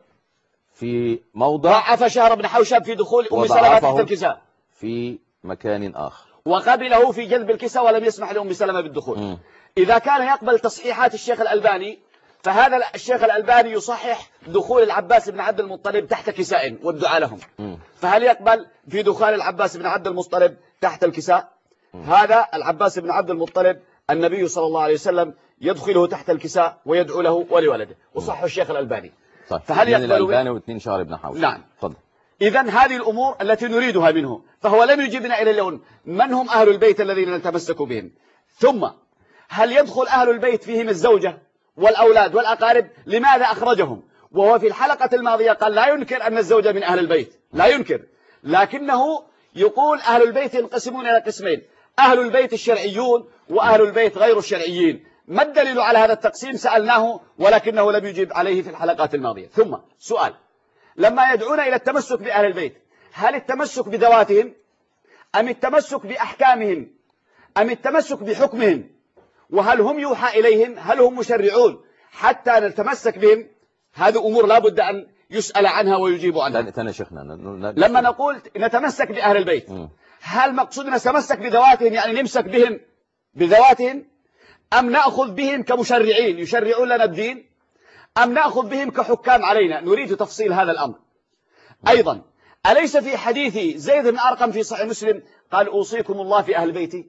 [SPEAKER 1] في موضع،
[SPEAKER 2] ضعف شهر بن حوشب في دخول أم سلمة تحت الكساء
[SPEAKER 1] في مكان آخر،
[SPEAKER 2] وقبله في جلب الكساء ولم يسمح لأم سلمة بالدخول. إذا كان يقبل تصحيحات الشيخ الألباني، فهذا الشيخ الألباني يصحح دخول العباس بن عبد المطلب تحت كساء والدعاء لهم. فهل يقبل في دخول العباس بن عبد المطلب تحت الكساء؟ هذا العباس بن عبد المطلب النبي صلى الله عليه وسلم يدخله تحت الكساء ويدعو له ولولده، وصحه الشيخ الألباني.
[SPEAKER 1] طيب.
[SPEAKER 2] فهل يقبل
[SPEAKER 1] الألباني واثنين شهر بن حوشب؟
[SPEAKER 2] نعم.
[SPEAKER 1] تفضل.
[SPEAKER 2] إذن هذه الأمور التي نريدها منه، فهو لم يجبنا إلى اليوم من هم أهل البيت الذين نتمسك بهم. ثم هل يدخل أهل البيت فيهم الزوجة والأولاد والأقارب؟ لماذا أخرجهم؟ وهو في الحلقة الماضية قال لا ينكر أن الزوجة من أهل البيت، لا ينكر، لكنه يقول أهل البيت ينقسمون إلى قسمين: أهل البيت الشرعيون وأهل البيت غير الشرعيين. ما الدليل على هذا التقسيم؟ سألناه ولكنه لم يجيب عليه في الحلقات الماضية. ثم سؤال: لما يدعون إلى التمسك بأهل البيت، هل التمسك بذواتهم أم التمسك بأحكامهم أم التمسك بحكمهم؟ وهل هم يوحى إليهم؟ هل هم مشرعون حتى نتمسك بهم؟ هذه أمور لا بد أن يسأل عنها ويجيب عنها.
[SPEAKER 1] شيخنا
[SPEAKER 2] لما نقول نتمسك بأهل البيت، هل مقصودنا نتمسك بذواتهم يعني نمسك بهم بذواتهم، أم نأخذ بهم كمشرعين يشرعون لنا الدين، أم نأخذ بهم كحكام علينا؟ نريد تفصيل هذا الأمر. أيضا أليس في حديث زيد بن أرقم في صحيح مسلم قال أوصيكم الله في أهل بيتي؟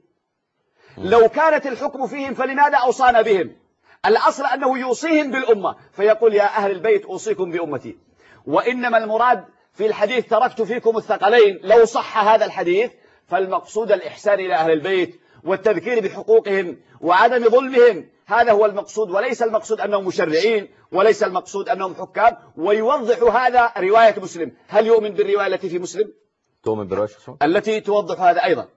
[SPEAKER 2] لو كانت الحكم فيهم فلماذا أوصانا بهم؟ الأصل أنه يوصيهم بالأمة، فيقول يا أهل البيت أوصيكم بأمتي. وإنما المراد في الحديث تركت فيكم الثقلين، لو صح هذا الحديث فالمقصود الإحسان إلى أهل البيت والتذكير بحقوقهم وعدم ظلمهم، هذا هو المقصود، وليس المقصود أنهم مشرعين، وليس المقصود أنهم حكام. ويوضح هذا رواية مسلم. هل يؤمن بالرواية التي في مسلم؟
[SPEAKER 1] تؤمن بالرواية
[SPEAKER 2] التي توضح هذا أيضا.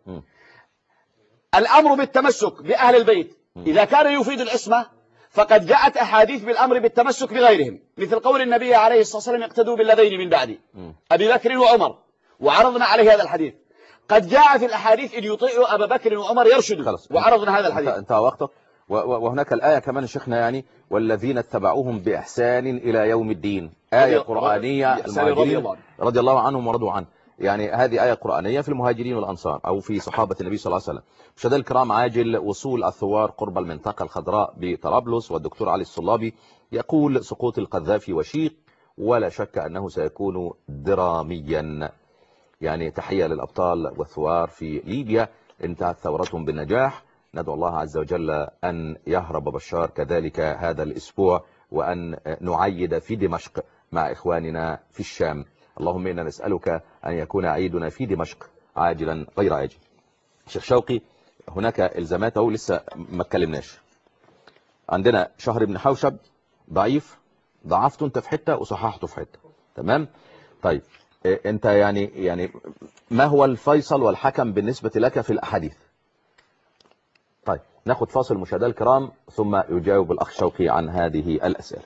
[SPEAKER 2] الأمر بالتمسك بأهل البيت إذا كان يفيد العصمة فقد جاءت أحاديث بالأمر بالتمسك بغيرهم، مثل قول النبي عليه الصلاة والسلام اقتدوا بالذين من بعدي، أبي بكر وعمر، وعرضنا عليه هذا الحديث. قد جاء في الأحاديث إن يطيعوا أبا بكر وعمر يرشدوا، وعرضنا هذا الحديث.
[SPEAKER 1] انتهى وقتك. وهناك الآية كمان شيخنا يعني والذين اتبعوهم بإحسان إلى يوم الدين، آية قرآنية، المهاجرين رضي الله عنهم ورضوا عنه. يعني هذه آية قرآنية في المهاجرين والأنصار أو في صحابة النبي صلى الله عليه وسلم. مشاهدينا الكرام، عاجل وصول الثوار قرب المنطقة الخضراء بطرابلس، والدكتور علي الصلابي يقول سقوط القذافي وشيق ولا شك أنه سيكون دراميا. يعني تحية للأبطال والثوار في ليبيا، انتهت ثورتهم بالنجاح. ندعو الله عز وجل أن يهرب بشار كذلك هذا الأسبوع، وأن نعيد في دمشق مع إخواننا في الشام. اللهم إنا نسألك أن يكون عيدنا في دمشق عاجلا غير عاجل. شيخ شوقي، هناك إلزامات أو لسه ما اتكلمناش. عندنا شهر بن حوشب ضعيف، ضعفته انت في حتة وصححته في حتة، تمام؟ طيب انت يعني ما هو الفيصل والحكم بالنسبة لك في الأحاديث؟ طيب ناخد فاصل مشاهدينا الكرام، ثم يجاوب الأخ شوقي عن هذه الأسئلة.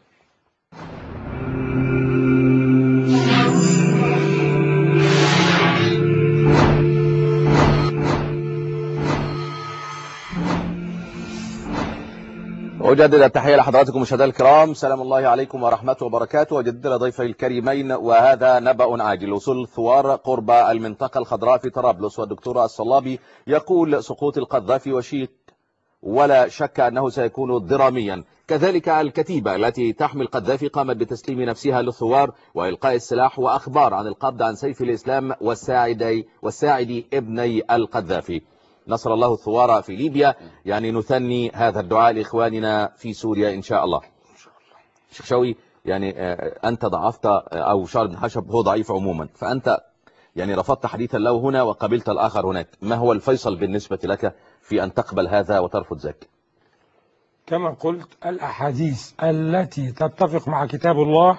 [SPEAKER 1] أجدد التحية لحضراتكم مشاهدينا الكرام، سلام الله عليكم ورحمته وبركاته. وجدد لضيفي الكريمين، وهذا نبأ عاجل. وصول الثوار قرب المنطقة الخضراء في طرابلس، والدكتور الصلابي يقول سقوط القذافي وشيق ولا شك أنه سيكون دراميا. كذلك الكتيبة التي تحمي القذافي قامت بتسليم نفسها للثوار وإلقاء السلاح، وأخبار عن القبض عن سيف الإسلام والساعدي ابني القذافي. نصر الله الثوار في ليبيا، يعني نثني هذا الدعاء لإخواننا في سوريا إن شاء الله. شيخ شوقي، يعني أنت ضعفت، أو شهر بن حوشب هو ضعيف عموما، فأنت يعني رفضت حديث الله هنا وقبلت الآخر هناك. ما هو الفيصل بالنسبة لك في أن تقبل هذا وترفض ذاك؟
[SPEAKER 3] كما قلت، الأحاديث التي تتفق مع كتاب الله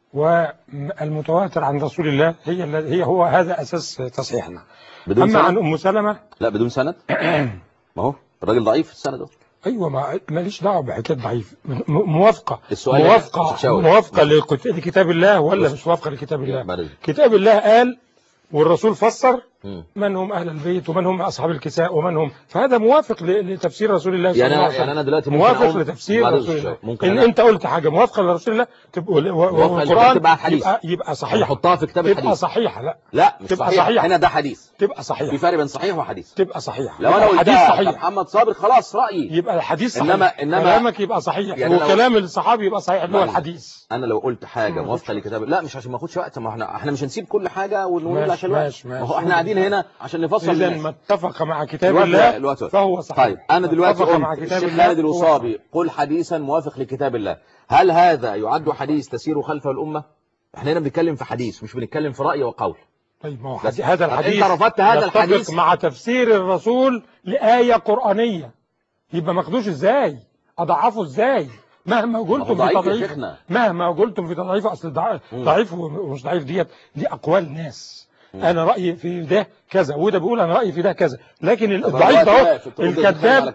[SPEAKER 3] والمتواتر عن رسول الله هو هذا أساس تصحيحنا.
[SPEAKER 1] بدون
[SPEAKER 3] أما
[SPEAKER 1] سند؟
[SPEAKER 3] عن أم سلمة
[SPEAKER 1] لا بدون سند. ما هو الراجل ضعيف في السند.
[SPEAKER 3] أيوة، ماليش دعوة بحكاية ضعيف. موافقة
[SPEAKER 1] السؤال
[SPEAKER 3] موافقة لكتاب الله ولا مش موافقة لكتاب الله؟ كتاب الله قال والرسول فسر من هم أهل البيت ومن هم أصحاب الكساء ومن هم، فهذا موافق لتفسير رسول الله صلى الله عليه وسلم.
[SPEAKER 1] يعني أنا دلوقتي
[SPEAKER 3] موافق لتفسير رسول الله. إن أنت قلت حاجة موافقة لرسول الله والقرآن يبقى صحيح،
[SPEAKER 1] حطها في كتاب الحديث،
[SPEAKER 3] تبقى صحيحة.
[SPEAKER 1] لا مش صحيح. هنا ده حديث،
[SPEAKER 3] تبقى صحيح.
[SPEAKER 1] في فرق بين صحيح وحديث.
[SPEAKER 3] تبقى صحيح.
[SPEAKER 1] لو أنا
[SPEAKER 3] الحديث صحيح
[SPEAKER 1] محمد صابر خلاص رأيي
[SPEAKER 3] يبقى الحديث صحيح.
[SPEAKER 1] إنما
[SPEAKER 3] كلامك يبقى صحيح،
[SPEAKER 1] يعني
[SPEAKER 3] وكلام الصحابي يبقى صحيح اللي هو الحديث.
[SPEAKER 1] أنا لو قلت حاجة موافقة لكتاب، لا مش عشان ما اخدش وقت، ما احنا مش هنسيب كل حاجة ونقول عشان الوقت. ما هو احنا قاعدين هنا عشان نفصل.
[SPEAKER 3] إذا ما اتفق مع كتاب الله فهو صحيح.
[SPEAKER 1] طيب أنا دلوقتي قلت الشيخ خالد الوصابي قل حديثا موافق لكتاب الله، هل هذا يعد حديث تسير خلفه الأمة؟ احنا هنا بنتكلم في حديث، مش بنتكلم في رأي وقول.
[SPEAKER 3] طيب ما هو هذا الحديث
[SPEAKER 1] انت رفضت هذا الحديث
[SPEAKER 3] مع تفسير الرسول لآية قرآنية، يبقى ما خدوش ازاي؟ اضعفه ازاي؟ مهما قلتم في تضعيف، اصل ضعيف ومش ضعيف دي اقوال ناس. انا رايي في ده كذا، وده بيقول انا رايي في ده كذا، لكن الضعيف ده الكذاب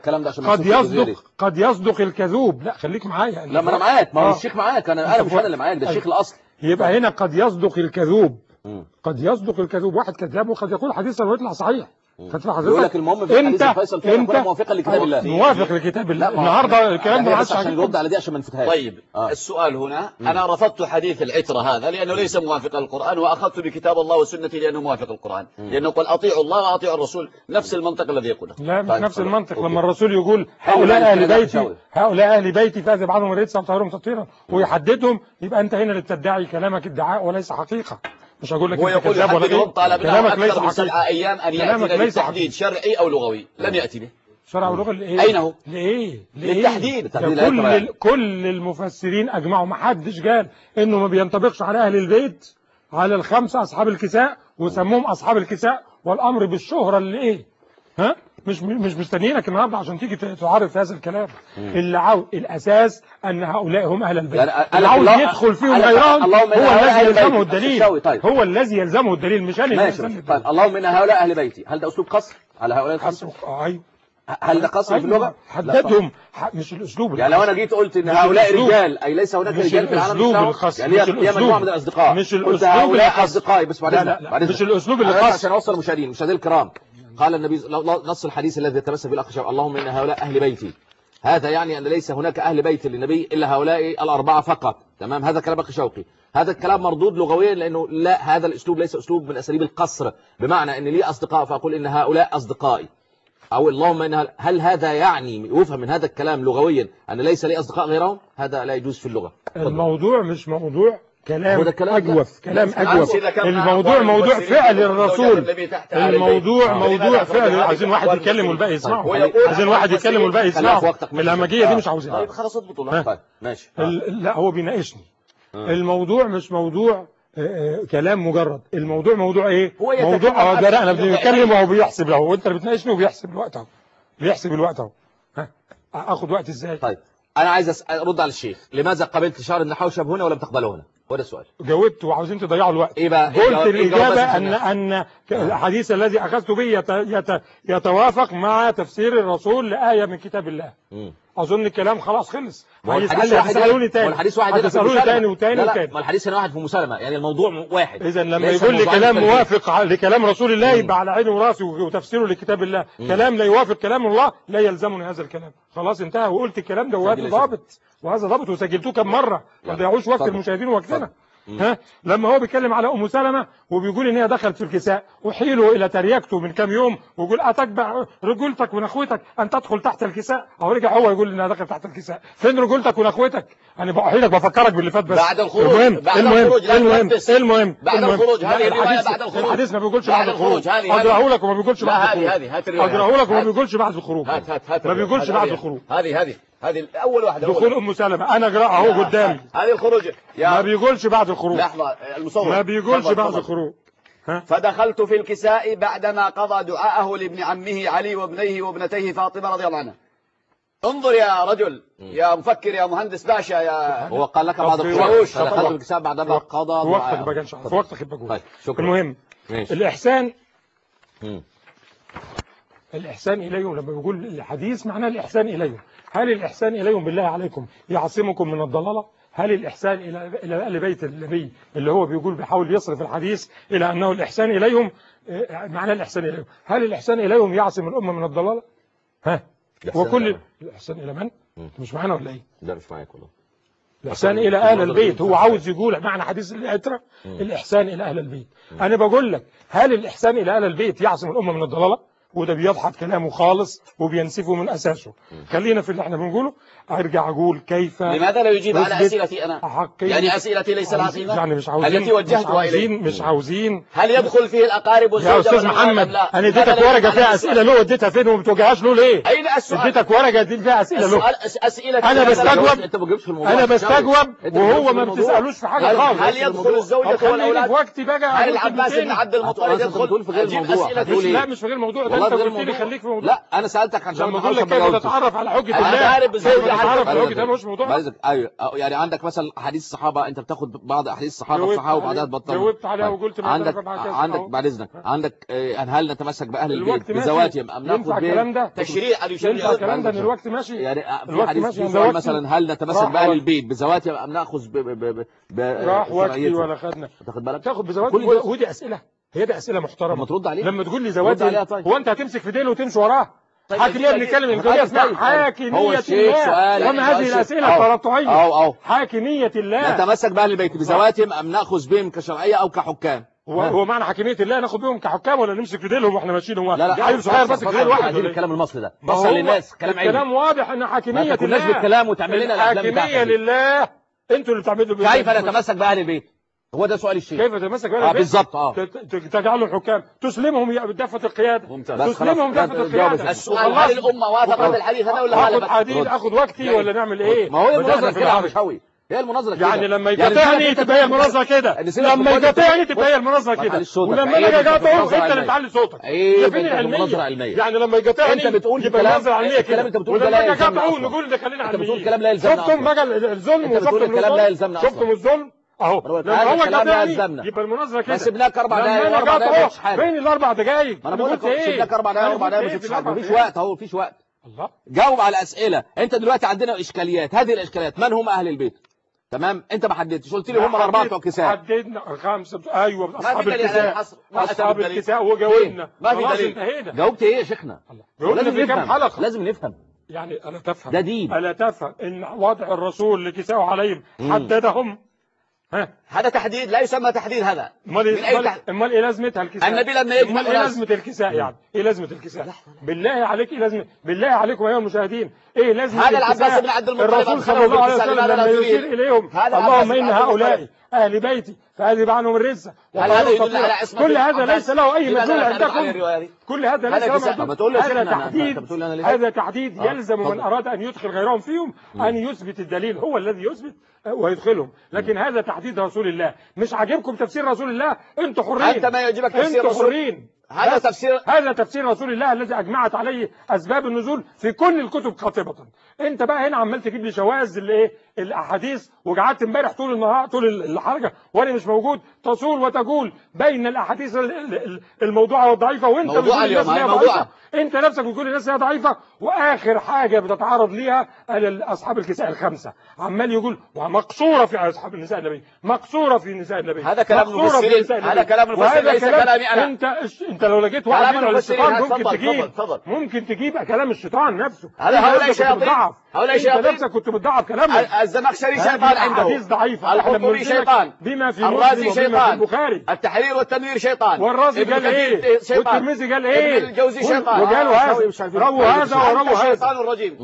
[SPEAKER 3] قد يصدق الكذوب. لا خليك معايا.
[SPEAKER 1] لا ما انا معاك، ما هو الشيخ معاك، انا مش انا اللي معاك، ده الشيخ الاصلي.
[SPEAKER 3] يبقى هنا قد يصدق الكذوب، قد يصدق الكذوب، واحد كذاب وقد يقول حديثا ويطلع صحيح.
[SPEAKER 1] يقول لك المهم في حديث الفيصل فيه نكون موافقا لكتاب الله.
[SPEAKER 3] موافق لكتاب الله. النهارده الكلام ده ما عادش
[SPEAKER 1] عشان يرد على دي عشان ما نفتهاش.
[SPEAKER 2] طيب السؤال هنا، انا رفضت حديث العترة هذا لانه ليس موافق للقرآن، واخذت بكتاب الله وسنتي لانه موافق للقرآن، لانه قال اطيعوا الله واطيعوا الرسول، نفس المنطق الذي يقوله.
[SPEAKER 3] لا مش نفس المنطق. لما الرسول يقول هؤلاء اهل بيتي فاذهب عنهم الرجس وطهرهم تطهيرا ويحددهم، يبقى انت هنا اللي بتدعي كلامك ادعاء وليس حقيقة. مش هقول لك
[SPEAKER 2] هو يقول يحددهم طالبنا اكثر من 7 ايام ان ياتينا بتحديد شرعي او لغوي، لم ياتي به.
[SPEAKER 3] شرعي او لغوي لايه؟
[SPEAKER 2] اين هو؟
[SPEAKER 3] لايه؟
[SPEAKER 2] للتحديد.
[SPEAKER 3] كل المفسرين اجمعوا، ما حدش قال انه ما بينطبقش على اهل البيت، على ال5 اصحاب الكساء، وسموهم اصحاب الكساء، والامر بالشهرة اللي ايه؟ ها؟ مش مستنيينك النهارده عشان تيجي تعرف هذا الكلام. اللي عاوز الاساس ان هؤلاء هم اهل البيت، اللي عاوز يدخل فيهم غيرهم هو الذي يلزمه الدليل. هو الذي يلزمه الدليل، مش انا اللي يلزمه.
[SPEAKER 1] طيب اللهم ان هؤلاء اهل بيتي، هل ده اسلوب قصر على هؤلاء ال5؟
[SPEAKER 3] ايوه.
[SPEAKER 1] هل ده قصر في اللغه؟
[SPEAKER 3] حددهم، مش الاسلوب.
[SPEAKER 1] يعني لو انا جيت قلت ان هؤلاء رجال، اي ليس هناك رجال في العالم يعني هي مجموعه من الاصدقاء،
[SPEAKER 3] مش
[SPEAKER 1] الاسلوب هؤلاء اصدقائي بس بعدين
[SPEAKER 3] مش الاسلوب اللي قصر.
[SPEAKER 1] عشان اوصل مشاهدين الكرام، قال النبي نص الحديث الذي يتمسك به الاخ شباب، اللهم ان هؤلاء اهل بيتي، هذا يعني ان ليس هناك اهل بيت للنبي الا هؤلاء ال4 فقط. تمام، هذا كلام اخي شوقي. هذا الكلام مردود لغويا، لأنه لا، هذا الأسلوب ليس أسلوب من أساليب القصر، بمعنى أن لي أصدقاء فأقول إن هؤلاء أصدقائي، أو اللهم إن هل هذا يعني يفهم من هذا الكلام لغويا أن ليس لي أصدقاء غيرهم؟ هذا لا يجوز في اللغة.
[SPEAKER 3] الموضوع مش موضوع كلام أجوف، كلام
[SPEAKER 2] كلام
[SPEAKER 3] أجوف. الموضوع موضوع فعل الرسول، الموضوع موضوع فعل. عايزين واحد يتكلم والباقي يسمعه، عايزين واحد يتكلم والباقي يسمعه. الهمجية دي مش عاوزينها.
[SPEAKER 1] طيب خلاص اضبطوا. طيب ماشي.
[SPEAKER 3] لا هو بيناقشني. الموضوع مش موضوع كلام مجرد، الموضوع موضوع ايه؟ موضوع ده انا بنتكلم وهو بيحسب له، وانت اللي بتناقشني وبيحسب الوقت اهو، بيحسب الوقت اهو. اخد وقت ازاي؟
[SPEAKER 1] طيب انا عايز ارد على الشيخ، لماذا قبلت شعر النحو شاب هنا ولم تقبله هنا؟ هو ده السؤال.
[SPEAKER 3] جاوبت وعاوزين تضيعوا الوقت.
[SPEAKER 1] ايه بقى؟
[SPEAKER 3] قلت الاجابه ان الحديث الذي اخذت به يتوافق مع تفسير الرسول لايه من كتاب الله. اظن الكلام خلاص خلص. هتسالوني تاني،
[SPEAKER 1] الحديث واحد،
[SPEAKER 3] هتسالوني تاني وتاني وتاني.
[SPEAKER 1] ما الحديث هنا واحد في مسلمة، يعني الموضوع واحد.
[SPEAKER 3] اذا لما يقول لي كلام موافق لكلام رسول الله يبقى على عيني وراسي وتفسيره لكتاب الله. كلام لا يوافق كلام الله لا يلزمني هذا الكلام. خلاص انتهى، وقلت الكلام ده وهذا ضابط، وهذا ضابط وسجلتوه كم مره، ما تضيعوش وقت المشاهدين ووقتنا. لما هو بيتكلم على ام سلمة وبيقول ان هي دخلت في الكساء وحيلوا الى تريكته من كام يوم، ويقول اتتبع رجولتك ونخوتك ان تدخل تحت الكساء، اهو رجع هو يقول انها دخلت تحت الكساء. فين رجولتك ونخوتك؟ انا بحيلك بفكرك باللي فات بس.
[SPEAKER 2] بعد الخروج،
[SPEAKER 3] المهم
[SPEAKER 2] بعد الخروج. هذه الروايه بعد الخروج.
[SPEAKER 3] الحديث ما بيقولش بعد الخروج. اقراه لك وما بيقولش بعد الخروج. اقراه لك وما بيقولش بعد الخروج. ما بيقولش بعد الخروج.
[SPEAKER 2] هذه اول واحده.
[SPEAKER 3] دخول ام سلمة انا اقراها اهو قدامي.
[SPEAKER 2] هذه الخروج
[SPEAKER 3] ما بيقولش بعد الخروج.
[SPEAKER 2] لحظه المصور
[SPEAKER 3] ما بيقولش بعد الخروج.
[SPEAKER 2] فدخلت في الكساء بعدما قضى دعاءه لابن عمه علي وابنيه وابنتيه فاطمه رضي الله عنها. انظر يا رجل، يا مفكر، يا مهندس باشا، يا
[SPEAKER 1] هو قال لك بعد الخروج. دخلت في الكساء بعدما قضى
[SPEAKER 3] وقتك ما كانش في وقتك بقول.
[SPEAKER 1] طيب شكرا.
[SPEAKER 3] المهم الإحسان الإحسان إليهم، لما بيقول الحديث معناه الإحسان إليهم. هل الإحسان إليهم بالله عليكم يعصمكم من الضلالة؟ هل الإحسان إلى أهل بيت النبي اللي هو بيقول بيحاول يصرف الحديث إلى أنه الإحسان إليهم معناه الإحسان إليهم، هل الإحسان إليهم يعصم الأمة من الضلالة؟ وكل الإحسان إلى من؟ مش معانا ولا إيه؟
[SPEAKER 1] لا مش معاك والله.
[SPEAKER 3] الإحسان إلى أهل البيت، هو عاوز يقول معنى حديث العترة الإحسان إلى أهل البيت. أنا بقول لك هل الإحسان إلى أهل البيت يعصم الأمة من الضلالة؟ وده بيضحك كلامه خالص وبينسفه من أساسه. خلينا في اللي احنا بنقوله. أرجع أقول كيف
[SPEAKER 2] لماذا لا يجيب على أسئلتي أنا؟ يعني أسئلتي ليس لها قيمة؟
[SPEAKER 3] يعني مش عاوزين
[SPEAKER 2] التي وجهتها إليه.
[SPEAKER 3] مش عاوزين.
[SPEAKER 2] هل يدخل فيه الأقارب والزوجة؟
[SPEAKER 3] يا أستاذ محمد أنا اديتك ورقة فيها أسئلة له، اديتها فين وما بتوجههاش له ليه؟
[SPEAKER 2] أين السؤال؟
[SPEAKER 3] اديتك ورقة فيها أسئلة له.
[SPEAKER 2] أسئلة
[SPEAKER 3] أنا بستجوب،
[SPEAKER 1] انت ما بتجيبش في الموضوع.
[SPEAKER 3] أنا بستجوب وهو ما بتسألوش في حاجة خالص.
[SPEAKER 2] هل يدخل الزوجة والأولاد؟
[SPEAKER 3] وقتي بقى.
[SPEAKER 2] هل العباس بن عبد المطلب يدخل في غير الموضوع؟
[SPEAKER 3] لا مش في غير الموضوع ده، أنت قلت لي خليك في الموضوع.
[SPEAKER 1] لا انا سالتك عشان
[SPEAKER 3] لما اقول لك كيف تتعرف على حجة الله، تتعرف على حجة الله مش موضوع.
[SPEAKER 1] ايوه يعني عندك مثلا حديث الصحابه، انت بتاخد بعض احاديث الصحابه وبعدها تبطل.
[SPEAKER 3] جاوبت عليها وقلت
[SPEAKER 1] عندك بعد اذنك، عندك هل نتمسك باهل البيت بذواتهم ام ناخذ به
[SPEAKER 2] تشريع
[SPEAKER 3] ينفع الكلام ده ان الوقت ماشي؟
[SPEAKER 1] يعني في حديث مثلا هل نتمسك باهل البيت بذواتهم ام ناخذ
[SPEAKER 3] راح وقتي ولا خدنا.
[SPEAKER 1] تاخد بالك
[SPEAKER 3] تاخد بذواتي، ودي اسئله، هي دي اسئله محترمه.
[SPEAKER 1] لما ترد عليها
[SPEAKER 3] لما تقول لي ذواتي هو انت هتمسك في ديله وتمشي وراه؟ حاكمية بنتكلم الجمهورية اسمها حاكمية الله. وما هذه الأسئلة الترطعية؟ حاكمية الله.
[SPEAKER 1] نتمسك بأهل البيت بذواتهم أم نأخذ بهم كشرعية أو كحكام؟
[SPEAKER 3] هو معنى حكمية الله ناخد بهم كحكام ولا نمسك في ديلهم واحنا ماشيين؟ هو
[SPEAKER 1] لا
[SPEAKER 3] عيل صغير بس غير واحد.
[SPEAKER 1] عايزين الكلام المصري ده بصل للناس، كلام علمي.
[SPEAKER 3] الكلام واضح ان حكمية الله. ما
[SPEAKER 1] تقولناش بالكلام وتعمل لنا الأفلام بتاعتك.
[SPEAKER 3] حكمية لله، انتوا اللي بتعملوا.
[SPEAKER 1] كيف نتمسك بأهل البيت؟ هو ده سؤال الشيخ.
[SPEAKER 3] كيف تتمسك بأهل البيت؟
[SPEAKER 1] بالظبط.
[SPEAKER 3] تجعلهم حكام، تسلمهم دفة القيادة. تسلمهم دفة القيادة.
[SPEAKER 2] السؤال هل الأمة وافقت الحديث هذا ولا غلبت؟
[SPEAKER 3] اخد وقتي ولا نعمل ايه؟
[SPEAKER 1] ما هو المناظرة كده مش هوي. هي المناظرة كده.
[SPEAKER 3] يعني لما يقاطعني تبقى هي المناظرة كده، لما يقاطعني تبقى هي المناظرة كده، ولما انا اقاطعه انت اللي تعلي صوتك.
[SPEAKER 1] هي فين العلمية؟
[SPEAKER 3] يعني لما يقاطعني
[SPEAKER 1] انت بتقول
[SPEAKER 3] يبقى المناظرة علمية كده،
[SPEAKER 1] انت بتقول ولما
[SPEAKER 3] انا اقاطعه نقول ده خلينا علميين.
[SPEAKER 1] انت بتقول كلام لا يلزمنا.
[SPEAKER 3] شفتم بقى الظلم وشفتم
[SPEAKER 1] الكلام لا يلزمنا.
[SPEAKER 3] شفتم الظلم اهو. لما هو قاطعني يبقى المناظرة كده.
[SPEAKER 1] سيبناك 4 دقايق
[SPEAKER 3] لما انا اقاطعه فين ال4 دقايق؟
[SPEAKER 1] انا بقول لك سيبناك 4 دقايق 4 دقايق ما شفتش حاجة. مفيش وقت اهو، مفيش وقت.
[SPEAKER 3] الله.
[SPEAKER 1] جاوب على أسئلة. انت دلوقتي عندنا اشكاليات، هذه الاشكاليات من هم اهل البيت؟ تمام، انت ما حددتش، قلت لي هم الاربعه بتوع الكساء.
[SPEAKER 3] حددنا 5. ايوه اصحاب الكساء، اصحاب الكساء وجاوبنا.
[SPEAKER 2] ما في دليل.
[SPEAKER 1] جاوبت ايه يا شيخنا؟
[SPEAKER 3] لازم نفهم
[SPEAKER 1] حلقه، لازم نفهم.
[SPEAKER 3] يعني الا تفهم
[SPEAKER 1] ده دين.
[SPEAKER 3] الا تفهم ان وضع الرسول لكساء عليهم حددهم
[SPEAKER 2] هذا تحديد لا يسمى تحديد هذا.
[SPEAKER 3] امال ايه لازمتها الكساء؟
[SPEAKER 2] النبي لما يجمع
[SPEAKER 3] امال ايه لازمه الكساء يعني؟ ايه لازمه الكساء؟ بالله عليك ايه لازمه؟ بالله عليكم ايها المشاهدين ايه لازمه
[SPEAKER 2] هذا العباس بن عبد المطلب
[SPEAKER 3] الرسول صلى الله عليه وسلم لما يشير اليهم اللهم ان هؤلاء اهل بيتي فاذهب عنهم الرزق.
[SPEAKER 2] هذا يدل على عصمة
[SPEAKER 3] كل هذا ليس له اي مدلول عندكم. كل هذا ليس له مدلول. هذا تحديد يلزم من اراد ان يدخل غيرهم فيهم ان يثبت الدليل، هو الذي يثبت ويدخلهم. لكن هذا تحديد رسول الله. مش عاجبكم تفسير رسول الله؟ انتوا حرين.
[SPEAKER 2] انت ما يعجبك تفسير
[SPEAKER 3] انتوا
[SPEAKER 2] رسول
[SPEAKER 3] حرين. هذا تفسير رسول الله الذي اجمعت عليه اسباب النزول في كل الكتب قاطبه. انت بقى هنا عمال تجيب لي شواذ الايه الاحاديث، وقعدت امبارح طول النهار طول الحلقه وانا مش موجود تصول وتقول بين الاحاديث الموضوعه والضعيفه، وانت بتقول الناس انها ضعيفه. انت نفسك بتقول الناس انها ضعيفه، واخر حاجه بتتعرض ليها اصحاب الكساء الخمسه، عمال يقول ومقصوره في اصحاب النساء النبي، مقصوره في نساء النبي.
[SPEAKER 2] هذا كلام المفسرين، هذا كلام المفسرين ليس كلامي انا.
[SPEAKER 3] انت لو لقيت واحد من الشيطان ممكن تجيب كلام الشيطان نفسه.
[SPEAKER 2] هؤلاء شياطين، هؤلاء شياطين.
[SPEAKER 3] انت نفسك كنت بتضعف كلامك.
[SPEAKER 2] الزمخشري شيطان عنده،
[SPEAKER 3] حديث ضعيفه،
[SPEAKER 2] القرطبي شيطان،
[SPEAKER 3] بما في
[SPEAKER 2] الرازي شيطان،
[SPEAKER 3] البخاري
[SPEAKER 2] التحرير والتنوير شيطان،
[SPEAKER 3] والرازي قال ايه، والترمذي قال ايه،
[SPEAKER 2] ابن الجوزي شيطان،
[SPEAKER 3] وقالوا هذا رووا هذا ورووا هذا،
[SPEAKER 2] الشيطان الرجيم،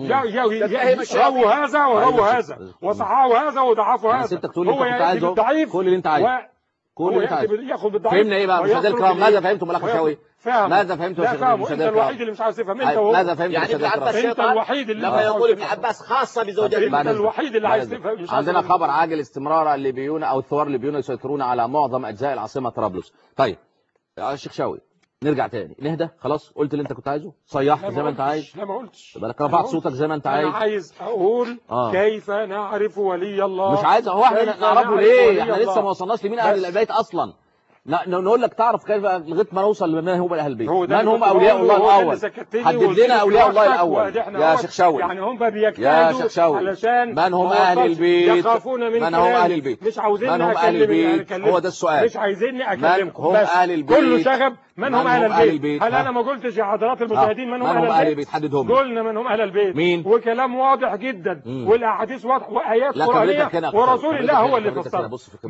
[SPEAKER 3] رووا هذا ورووا هذا، وصححوا هذا وضعفوا هذا.
[SPEAKER 1] هو يأتي بالضعيف، كل اللي انت عايزه، كل اللي انت عايزه.
[SPEAKER 3] ياخذ بالضعيف.
[SPEAKER 1] فهمنا ايه بقى مشاهدينا الكرام؟ ماذا فهمتم بالاخ الشاوي؟ ماذا فهمتم يا
[SPEAKER 3] شيخ؟ انت الوحيد اللي مش عايز تفهم. انت
[SPEAKER 1] ماذا فهمتم؟
[SPEAKER 2] يعني ابن عباس
[SPEAKER 3] انت الوحيد اللي
[SPEAKER 2] لما يقول ابن عباس خاصه بزوجته،
[SPEAKER 3] انت الوحيد اللي عايز تفهم.
[SPEAKER 1] عندنا خبر عاجل: استمرار الليبيون او الثوار الليبيون يسيطرون على معظم اجزاء العاصمه طرابلس. طيب يا شيخ شاوي نرجع تاني نهدى. خلاص قلت اللي انت كنت عايزه، صيحت زي ما انت عايز.
[SPEAKER 3] لا ما قلتش.
[SPEAKER 1] يبقى رفعت صوتك زي ما انت عايز.
[SPEAKER 3] انا عايز اقول كيف نعرف ولي الله.
[SPEAKER 1] مش عايز هو احنا نعرفه ليه؟ احنا لسه ما وصلناش لمين اهل البيت اصلا. نقول لك تعرف كيف لغايه ما نوصل لمن هم اهل البيت. من هم اولياء الله الاول؟ حدد لنا اولياء الله الاول يا شيخ شاوي.
[SPEAKER 3] يعني هم بيجتهدوا علشان
[SPEAKER 1] من هم اهل البيت؟
[SPEAKER 3] يخافون من
[SPEAKER 1] هم اهل البيت؟
[SPEAKER 3] مش عاوزيني
[SPEAKER 1] من هم اهل البيت؟ هو ده السؤال.
[SPEAKER 3] مش عايزيني اكلمكم.
[SPEAKER 1] من هم اهل البيت؟
[SPEAKER 3] كله شغب. من هم اهل البيت؟ هل انا ما قلتش يا حضرات المشاهدين من هم اهل البيت؟
[SPEAKER 1] حددهم.
[SPEAKER 3] قلنا من هم اهل البيت.
[SPEAKER 1] مين؟
[SPEAKER 3] وكلام واضح جدا، والاحاديث واضحه، وايات قرانيه، ورسول الله هو اللي فسرها.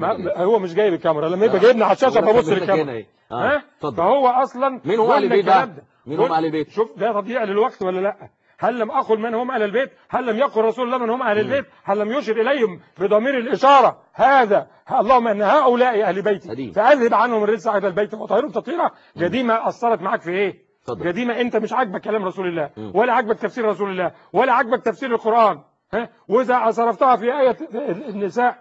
[SPEAKER 3] هو مش جايب الكاميرا، لما يبقى جايبنا على الشاشه ببص للكاميرا. فهو اصلا
[SPEAKER 1] مين هم اهل البيت بقى؟ مين هم اهل البيت؟
[SPEAKER 3] شوف ده تضييع للوقت ولا لا؟ هل لم اقل من هم اهل البيت؟ هل لم يقل رسول الله من هم اهل البيت؟ هل لم يشر اليهم بضمير الاشاره هذا اللهم ان هؤلاء اهل بيتي فاذهب عنهم الرجس اهل البيت وطهرهم تطهيرا؟ جديمه اثرت معاك في ايه؟ جديمه انت مش عاجبك كلام رسول الله، ولا عاجبك تفسير رسول الله، ولا عاجبك تفسير القران، واذا صرفتها في ايه النساء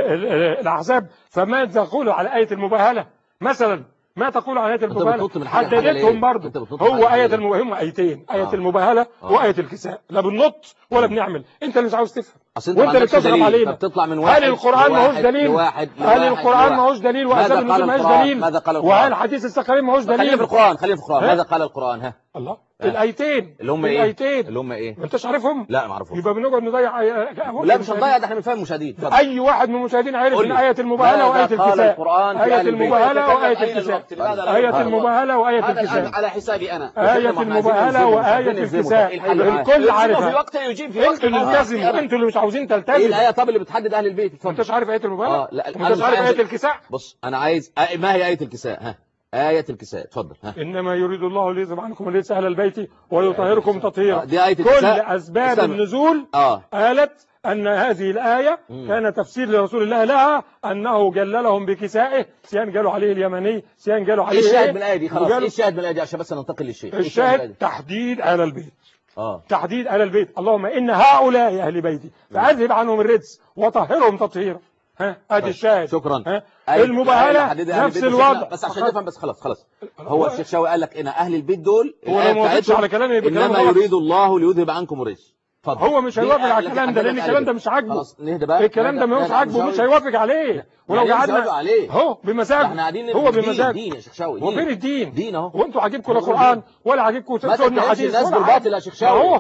[SPEAKER 3] الاحزاب فما تقول على ايه المباهله مثلا؟ ما تقول عن آية المباهلة؟ حددتهم برضه. هو آية المباهلة هم آيتين، آية المباهلة وآية الكساء. لا بننط ولا بنعمل. أنت اللي مش عاوز تفهم، وأنت اللي بتصرف علينا.
[SPEAKER 1] بتطلع من واحد.
[SPEAKER 3] هل القرآن ماهوش دليل؟ هل القرآن ماهوش دليل؟ وأسباب النزول ماهوش دليل؟
[SPEAKER 1] ماذا قال القرآن؟
[SPEAKER 3] وهل حديث السقرين ماهوش دليل؟
[SPEAKER 1] خلينا في القرآن، خلينا في القرآن. ماذا قال القرآن؟
[SPEAKER 3] الله الايتين
[SPEAKER 1] اللي هم ايه؟
[SPEAKER 3] الايتين
[SPEAKER 1] اللي هم ايه؟
[SPEAKER 3] ما انتش عارفهم؟
[SPEAKER 1] لا ما اعرفهم.
[SPEAKER 3] يبقى بنقعد نضيع.
[SPEAKER 1] لا مش هنضيع، ده احنا بنفهم المشاهدين.
[SPEAKER 3] اي واحد من المشاهدين عارف ان آية المباهلة وآية الكساء. آية المباهلة وآية الكساء. آية المباهلة وآية الكساء.
[SPEAKER 2] على حسابي انا.
[SPEAKER 3] آية المباهلة وآية الكساء. الكل عارفها.
[SPEAKER 2] في وقت يجيب في وقت.
[SPEAKER 3] انتوا اللي التزموا، انتوا اللي مش عاوزين تلتزموا.
[SPEAKER 1] ايه الآية طب اللي بتحدد اهل البيت؟
[SPEAKER 3] اتفضل. انت مش عارف آية المباهلة؟
[SPEAKER 1] لا
[SPEAKER 3] انت مش عارف آية الكساء؟
[SPEAKER 1] بص انا عايز ما هي آية الكساء؟ آية الكساء اتفضل.
[SPEAKER 3] إنما يريد الله ليذهب عنكم الرجس أهل البيت ويطهركم تطهيرا.
[SPEAKER 1] دي آية
[SPEAKER 3] كل
[SPEAKER 1] الكساء.
[SPEAKER 3] أسباب النزول قالت أن هذه الآية كان تفسير لرسول الله لها أنه جللهم بكسائه، سيان قالوا عليه اليمني، سيان قالوا عليه
[SPEAKER 1] إيه الشاهد من الآية دي؟ خلاص إيه الشاهد من الآية دي عشان بس ننتقل للشيء؟
[SPEAKER 3] الشاهد تحديد أهل البيت. تحديد أهل البيت. اللهم إن هؤلاء أهل بيتي فأذهب عنهم الرجس وطهرهم تطهيرا. ادي الشاهد.
[SPEAKER 1] شكرا.
[SPEAKER 3] المباهلة نفس الوضع.
[SPEAKER 1] بس عشان نفهم بس خلاص هو الشيخ شاوي قال لك ان اهل البيت دول
[SPEAKER 3] هو لو ما وافقش على كلامي
[SPEAKER 1] انما يريد الله ليذهب عنكم الرجس.
[SPEAKER 3] هو مش هيوافق على الكلام ده لان الكلام ده مش عاجبه.
[SPEAKER 1] خلاص نهدى بقى.
[SPEAKER 3] الكلام ده مش عاجبه، مش هيوافق عليه. ولو قعدنا هو بمزاجه، هو بمزاجه.
[SPEAKER 1] دين يا شيخ شاوي.
[SPEAKER 3] هو فين الدين؟
[SPEAKER 1] دين اهو.
[SPEAKER 3] وانتوا عاجبكم القرآن ولا عاجبكم سنة حديث؟
[SPEAKER 1] الناس بالباطل يا شيخ شاوي.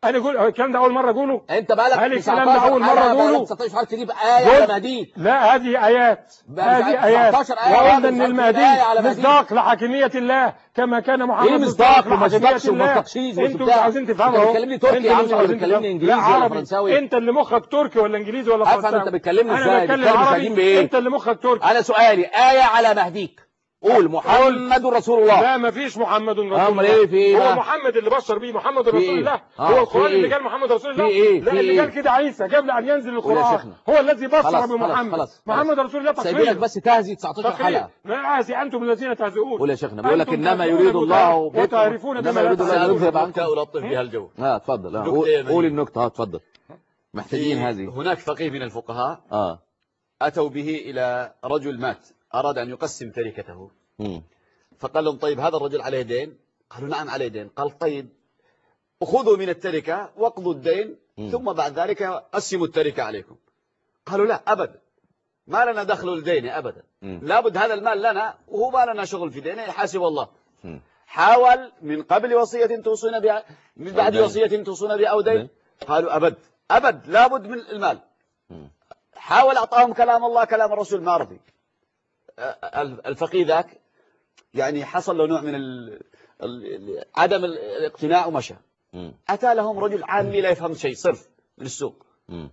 [SPEAKER 3] انا اقول الكلام ده اول مره اقوله.
[SPEAKER 1] انت بقالك
[SPEAKER 3] هل الكلام
[SPEAKER 1] 19
[SPEAKER 3] ده اول مره
[SPEAKER 1] حلقة،
[SPEAKER 3] اقوله؟
[SPEAKER 1] بقالك 19 حلقة تجيب آية على مهديك.
[SPEAKER 3] لا هذه ايات، هذه ايات.
[SPEAKER 1] 19 آية
[SPEAKER 3] وقلنا ان
[SPEAKER 1] آية
[SPEAKER 3] المهدي
[SPEAKER 1] على مهديك.
[SPEAKER 3] مصداق لحاكميه الله كما كان محمد
[SPEAKER 1] ايه
[SPEAKER 3] مصداق
[SPEAKER 1] مصداق وما
[SPEAKER 3] لحاكميه
[SPEAKER 1] مصداقش وما
[SPEAKER 3] الله.
[SPEAKER 1] مصداقشيش
[SPEAKER 3] انتوا مش عايزين تفهموا.
[SPEAKER 1] انت بتكلمني تركي يا عم ولا بتكلمني انجليزي
[SPEAKER 3] لا
[SPEAKER 1] ولا
[SPEAKER 3] عربي.
[SPEAKER 1] فرنساوي؟
[SPEAKER 3] انت اللي مخك تركي ولا انجليزي ولا
[SPEAKER 1] افهم
[SPEAKER 3] فرنساوي؟
[SPEAKER 1] انت بتكلمني
[SPEAKER 3] انا
[SPEAKER 1] ازاي؟
[SPEAKER 3] بتكلم
[SPEAKER 1] بتكلم مشاهدين
[SPEAKER 3] عربي.
[SPEAKER 1] بايه؟
[SPEAKER 3] انت اللي مخك تركي.
[SPEAKER 1] انا سؤالي آية على مهديك. قول محمد رسول الله.
[SPEAKER 3] لا ما فيش محمد رسول الله.
[SPEAKER 1] امال ايه في ايه
[SPEAKER 3] هو
[SPEAKER 1] بقى؟
[SPEAKER 3] محمد اللي بشر بيه محمد رسول
[SPEAKER 1] إيه؟
[SPEAKER 3] الله.
[SPEAKER 1] آه
[SPEAKER 3] هو القرآن
[SPEAKER 1] إيه؟
[SPEAKER 3] اللي قال محمد رسول الله.
[SPEAKER 1] في إيه؟
[SPEAKER 3] لا
[SPEAKER 1] في
[SPEAKER 3] اللي
[SPEAKER 1] إيه؟
[SPEAKER 3] قال كده عيسى قبل ان ينزل
[SPEAKER 1] قول يا
[SPEAKER 3] القرآن.
[SPEAKER 1] شيخنا.
[SPEAKER 3] هو الذي بشر
[SPEAKER 1] خلاص
[SPEAKER 3] بمحمد.
[SPEAKER 1] خلاص.
[SPEAKER 3] محمد رسول الله
[SPEAKER 1] سايبينك
[SPEAKER 3] تقرير.
[SPEAKER 1] بس تهزي 19
[SPEAKER 3] تقرير.
[SPEAKER 1] حلقة.
[SPEAKER 3] لا هذه انتم الذين تهزئون.
[SPEAKER 1] قول يا شيخنا بيقول لك
[SPEAKER 3] أنتم
[SPEAKER 1] انما
[SPEAKER 3] تهزئون
[SPEAKER 1] يريد الله بكم
[SPEAKER 3] وتعرفون
[SPEAKER 1] انما
[SPEAKER 3] بما لا
[SPEAKER 1] يريد الله ان
[SPEAKER 3] تعرفون.
[SPEAKER 1] يذهب عنكم.
[SPEAKER 2] ألطف بها الجو.
[SPEAKER 1] اتفضل.
[SPEAKER 2] نكتة يا
[SPEAKER 1] قول
[SPEAKER 2] مهدي.
[SPEAKER 1] النكتة. اتفضل. محتاجين هذه.
[SPEAKER 2] هناك فقيه من الفقهاء أتوا به إلى رجل مات أراد أن يقسم تركته. فقال لهم طيب هذا الرجل عليه دين؟ قالوا نعم عليه دين. قال طيب خذوا من التركة واقضوا الدين ثم بعد ذلك قسموا التركة عليكم. قالوا لا أبدا ما لنا دخل الدين أبدا. لابد هذا المال لنا وهو ما لنا شغل في دينه يحاسب الله. حاول من قبل وصية توصون بها من بعد وصية توصون بها أو دين. قالوا أبد لابد من المال. حاول أعطاهم كلام الله كلام الرسول ما رضي. الفقيه ذاك يعني حصل له نوع من عدم الاقتناع ومشى. أتى لهم رجل عامي لا يفهم شيء صرف من السوق.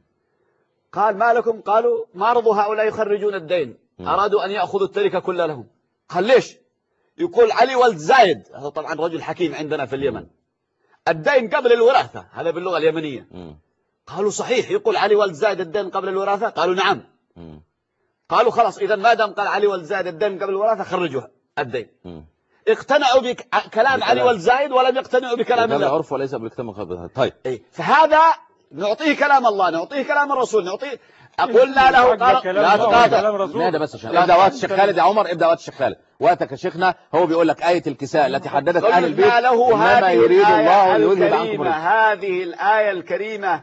[SPEAKER 2] قال ما لكم؟ قالوا ما رضوا هؤلاء يخرجون الدين أرادوا أن يأخذوا التركة كلها لهم. قال ليش؟ يقول علي ولد زايد هذا طبعا رجل حكيم عندنا في اليمن الدين قبل الوراثة هذا باللغة اليمنية. قالوا صحيح يقول علي ولد زايد الدين قبل الوراثة؟ قالوا نعم. قالوا خلاص إذا ما دام قال علي ولد زايد الدين قبل الوراثة خرجوا الدين. اقتنعوا بكلام علي ولد زايد ولم يقتنعوا بكلام الله.
[SPEAKER 1] العرف وليس بالكلام الخبيث. طيب
[SPEAKER 2] فهذا نعطيه كلام الله نعطيه كلام الرسول نعطيه. قلنا له لا تقاطع.
[SPEAKER 1] لا بس ابدا وقت الشيخ خالد يا عمر. ابدا وقت الشيخ خالد. وقتك يا شيخنا. هو بيقول لك آية الكساء التي حددت أهل البيت إنما يريد الله أن يذهب عنكم الرجس.
[SPEAKER 2] هذه الآية الكريمة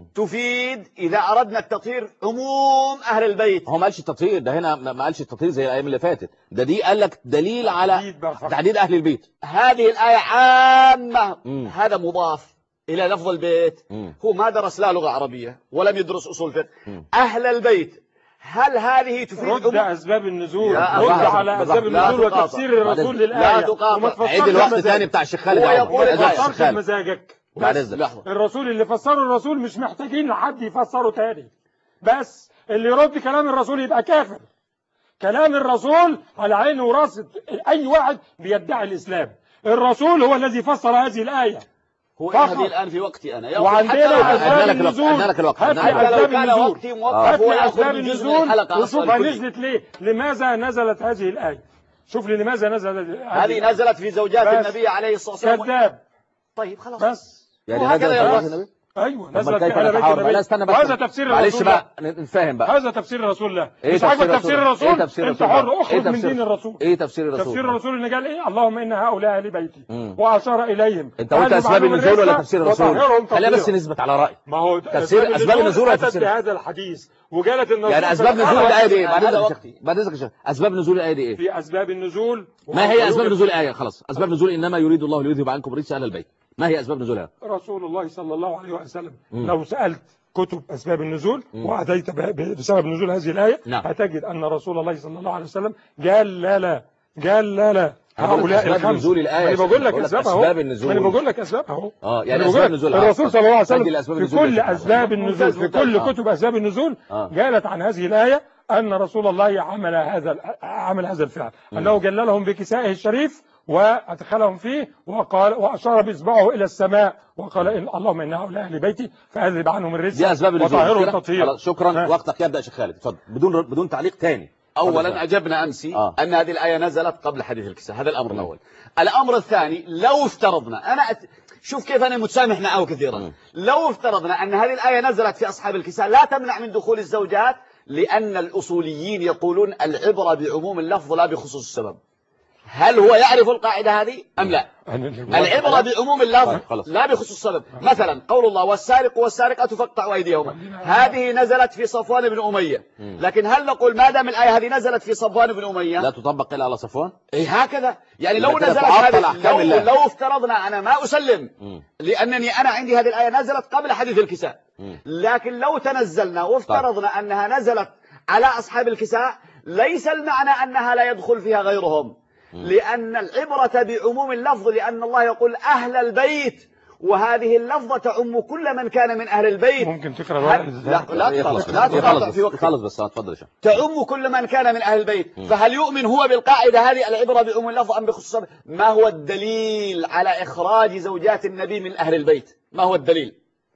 [SPEAKER 2] تفيد إذا أردنا التطهير عموم أهل البيت.
[SPEAKER 1] هو ما قالش التطهير ده هنا ما قالش التطهير زي الأيام اللي فاتت. ده دي قال لك دليل على تحديد أهل البيت.
[SPEAKER 2] هذه الآية عامة. هذا مضاف إلى لفظ البيت. هو ما درس لا لغة عربية ولم يدرس أصول فقه. أهل البيت هل هذه تفيد
[SPEAKER 3] رد أسباب النزول. رد على أسباب النزول وتفسير الرسول للآية.
[SPEAKER 2] لا تقاطع.
[SPEAKER 1] عيد الوقت الثاني بتاع الشيخ خالد.
[SPEAKER 2] هو يقول
[SPEAKER 3] فسرت بمزاجك.
[SPEAKER 1] بعد إذنك.
[SPEAKER 3] الرسول اللي فسره الرسول مش محتاجين لحد يفسره تاني. بس اللي يرد كلام الرسول يبقى كافر. كلام الرسول على عينه وراسه أي واحد بيدعي الإسلام. الرسول هو الذي فسر هذه الآية.
[SPEAKER 2] هو هذه الآن في وقتي أنا.
[SPEAKER 3] وعندنا أسباب النزول.
[SPEAKER 2] أسباب النزول.
[SPEAKER 3] هات أسباب النزول وشوفها نزلت ليه. لماذا نزلت هذه الآية؟ شوف لي لماذا نزلت
[SPEAKER 2] هذه نزلت في زوجات النبي عليه الصلاة والسلام.
[SPEAKER 3] كذاب.
[SPEAKER 2] طيب خلاص.
[SPEAKER 3] بس
[SPEAKER 1] يعني نزلت
[SPEAKER 3] ايوه نزلت على بيت النبي. وهذا تفسير الرسول.
[SPEAKER 1] بقى نتفاهم بقى.
[SPEAKER 3] هذا تفسير الرسول الله.
[SPEAKER 1] إيه
[SPEAKER 3] مش عاجبك تفسير الرسول؟
[SPEAKER 1] إيه تفسير
[SPEAKER 3] انت حر اخرج من دين الرسول.
[SPEAKER 1] ايه تفسير الرسول؟
[SPEAKER 3] تفسير الرسول اللي قال ايه؟ اللهم ان هؤلاء اهل بيتي واشار اليهم.
[SPEAKER 1] انت قلت اسباب النزول ولا تفسير الرسول؟ خلينا بس نثبت على راي.
[SPEAKER 3] ما هو
[SPEAKER 1] تفسير اسباب النزول ولا تفسير
[SPEAKER 3] بهذا الحديث وقالت ان
[SPEAKER 1] يعني اسباب نزول الايه دي ايه؟ بعد اذنك يا شيخ اسباب نزول الايه دي ايه؟
[SPEAKER 3] في اسباب النزول.
[SPEAKER 1] ما هي اسباب نزول الايه؟ خلاص اسباب نزول انما يريد الله ليذهب عنكم الرجس اهل البيت. ما هي اسباب نزولها؟ رسول
[SPEAKER 3] الله صلى الله عليه وسلم لو سالت كتب أسباب النزول وأتيت بسبب نزول هذه الآية هتجد أن رسول الله صلى الله عليه وسلم قال لا هؤلاء الخمس. أنا بقول لك أسبابها. أنا بقول لك أسبابها.
[SPEAKER 1] يعني أسباب النزول
[SPEAKER 3] الرسول صلى الله عليه وسلم في كل أسباب النزول في كل كتب أسباب النزول قالت عن هذه الآية أن رسول الله عمل هذا الفعل أنه جللهم بكسائه الشريف وأدخلهم فيه وقال وأشار بإصبعه إلى السماء وقال إن اللهم إن هؤلاء أهل بيتي فأذهب عنهم الرجس وطهرهم تطهيرا.
[SPEAKER 1] شكرا. وقتك يبدأ شيخ خالد. اتفضل بدون تعليق ثاني.
[SPEAKER 2] أولا أجبنا أمسي أن هذه الآية نزلت قبل حديث الكساء. هذا الأمر الأول. الأمر الثاني لو افترضنا شوف كيف أنا متسامح معه كثيرا. لو افترضنا أن هذه الآية نزلت في أصحاب الكساء لا تمنع من دخول الزوجات لأن الأصوليين يقولون العبرة بعموم اللفظ لا بخصوص السبب. هل هو يعرف القاعدة هذه أم لا؟ العبرة بعموم اللفظ لا بخصوص السبب. مثلا قول الله والسارق والسارقة فاقطعوا أيديهما، هذه نزلت في صفوان بن أمية، لكن هل نقول ما دام الآية هذه نزلت في صفوان بن أمية
[SPEAKER 1] لا تطبق إلا على صفوان؟
[SPEAKER 2] هكذا يعني لو نزلت هذه لو افترضنا أنا ما أسلم لأنني أنا عندي هذه الآية نزلت قبل حديث الكساء، لكن لو تنزلنا وافترضنا أنها نزلت على أصحاب الكساء ليس المعنى أنها لا يدخل فيها غيرهم، لأن العبرة بعموم اللفظ، لأن الله يقول أهل البيت، وهذه اللفظة تعم كل من كان من أهل البيت.
[SPEAKER 3] ممكن تقرأ
[SPEAKER 2] لا تقاطع في وقت
[SPEAKER 1] خلص بس تفضل.
[SPEAKER 2] تعم كل من كان من أهل البيت. فهل يؤمن هو بالقاعدة هذه العبرة بعموم اللفظ أم بخصوص؟ ما هو الدليل على إخراج زوجات النبي من أهل البيت؟ ما هو الدليل؟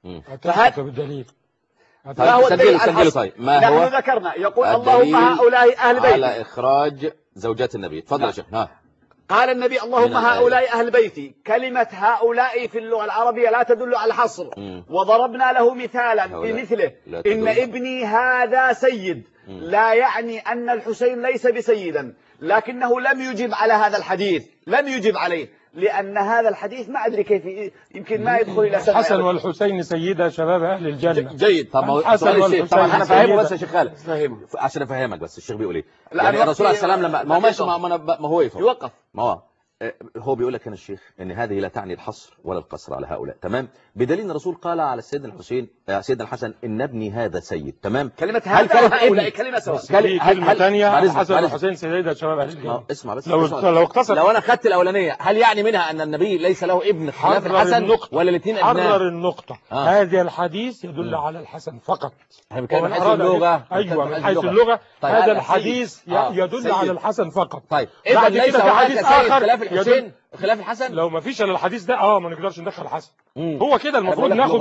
[SPEAKER 3] بالدليل
[SPEAKER 2] ما هو الدليل على الحصر؟
[SPEAKER 1] طيب ما هو؟
[SPEAKER 2] نحن ذكرنا يقول اللهم هؤلاء أهل بيت
[SPEAKER 1] على إخراج زوجات النبي. تفضل يا شيخ.
[SPEAKER 2] قال النبي اللهم هؤلاء أهل بيتي. كلمة هؤلاء في اللغة العربية لا تدل على الحصر، وضربنا له مثالا بمثله إن ابني هذا سيد، لا يعني أن الحسين ليس بسيدا، لكنه لم يجب على هذا الحديث، لم يجب عليه، لأن هذا الحديث ما أدري كيف يمكن ما يدخل إلى سبع.
[SPEAKER 3] الحسن والحسين سيدا شباب أهل الجنة.
[SPEAKER 2] جيد.
[SPEAKER 1] طب طبعا أنا فاهمه بس يا شيخ خالد عشان أفهمك بس. الشيخ بيقول إيه؟ يعني الرسول عليه السلام لما ما هو ماشي ما هو يوقف ما هو بيقول لك هنا الشيخ ان هذه لا تعني الحصر ولا القصر على هؤلاء، تمام؟ بدليل ان الرسول قال على سيدنا الحسين سيدنا الحسن ان ابني هذا سيد، تمام؟
[SPEAKER 2] كلمة هؤلاء كلمة سواء.
[SPEAKER 3] كلمة ثانية الحسن والحسين سيدة شباب اهل الجنة.
[SPEAKER 1] اسمع بس
[SPEAKER 3] لو اقتصر،
[SPEAKER 1] لو انا خدت الاولانيه هل يعني منها ان النبي ليس له ابن خلاف الحسن ولا الاثنين ابناء؟
[SPEAKER 3] حرر النقطة. هذا الحديث يدل على الحسن فقط.
[SPEAKER 1] من حيث اللغة.
[SPEAKER 3] ايوه من حيث اللغة.
[SPEAKER 1] طيب
[SPEAKER 3] هذا الحديث يدل على الحسن فقط.
[SPEAKER 1] طيب اذا ليس حديث اخر خلاف الحسين خلاف الحسن.
[SPEAKER 3] لو ما فيش الا الحديث ده ما نقدرش ندخل الحسن. هو كده المفروض ناخد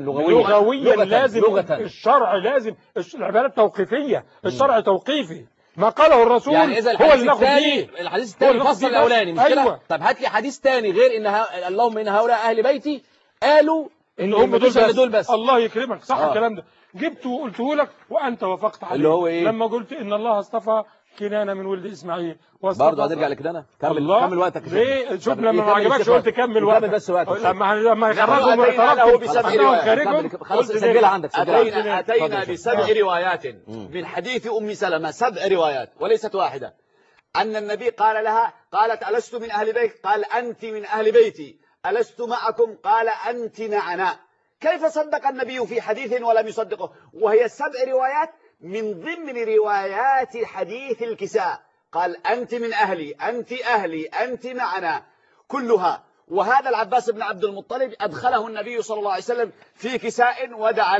[SPEAKER 1] لغويا
[SPEAKER 3] لازم الشرع، لازم العبارات توقيفية، الشرع توقيفي، ما قاله الرسول
[SPEAKER 1] يعني إذا
[SPEAKER 3] هو اللي ناخد فيه.
[SPEAKER 1] الحديث الثاني فصل الاولاني مش كده؟
[SPEAKER 3] أيوة.
[SPEAKER 1] طب هات لي حديث ثاني غير ان اللهم ان هؤلاء اهل بيتي قالوا
[SPEAKER 3] ان هم دول بس. الله يكرمك صح الكلام ده جبته وقلته لك وانت وافقت عليه.
[SPEAKER 1] اللي هو ايه؟
[SPEAKER 3] لما قلت ان الله اصطفى كنانة من ولد اسماعيل
[SPEAKER 1] برضه هترجع لكنانة. كمل وقتك.
[SPEAKER 3] ليه؟ شوف لما ما عجبكش قلت كمل وقتك.
[SPEAKER 1] كمل بس وقتك.
[SPEAKER 3] لما يخرجهم اعترفت
[SPEAKER 2] بسبع روايات.
[SPEAKER 1] خلاص سجلها عندك.
[SPEAKER 2] أتينا بسبع روايات من حديث أم سلمة، 7 روايات وليست واحدة، أن النبي قال لها، قالت ألست من أهل بيت؟ قال أنت من أهل بيتي. ألست معكم؟ قال أنت معنا. كيف صدق النبي في حديث ولم يصدقه؟ وهي 7 روايات من ضمن روايات حديث الكساء. قال أنت من أهلي، أنت أهلي، أنت معنا، كلها. وهذا العباس بن عبد المطلب أدخله النبي صلى الله عليه وسلم في كساء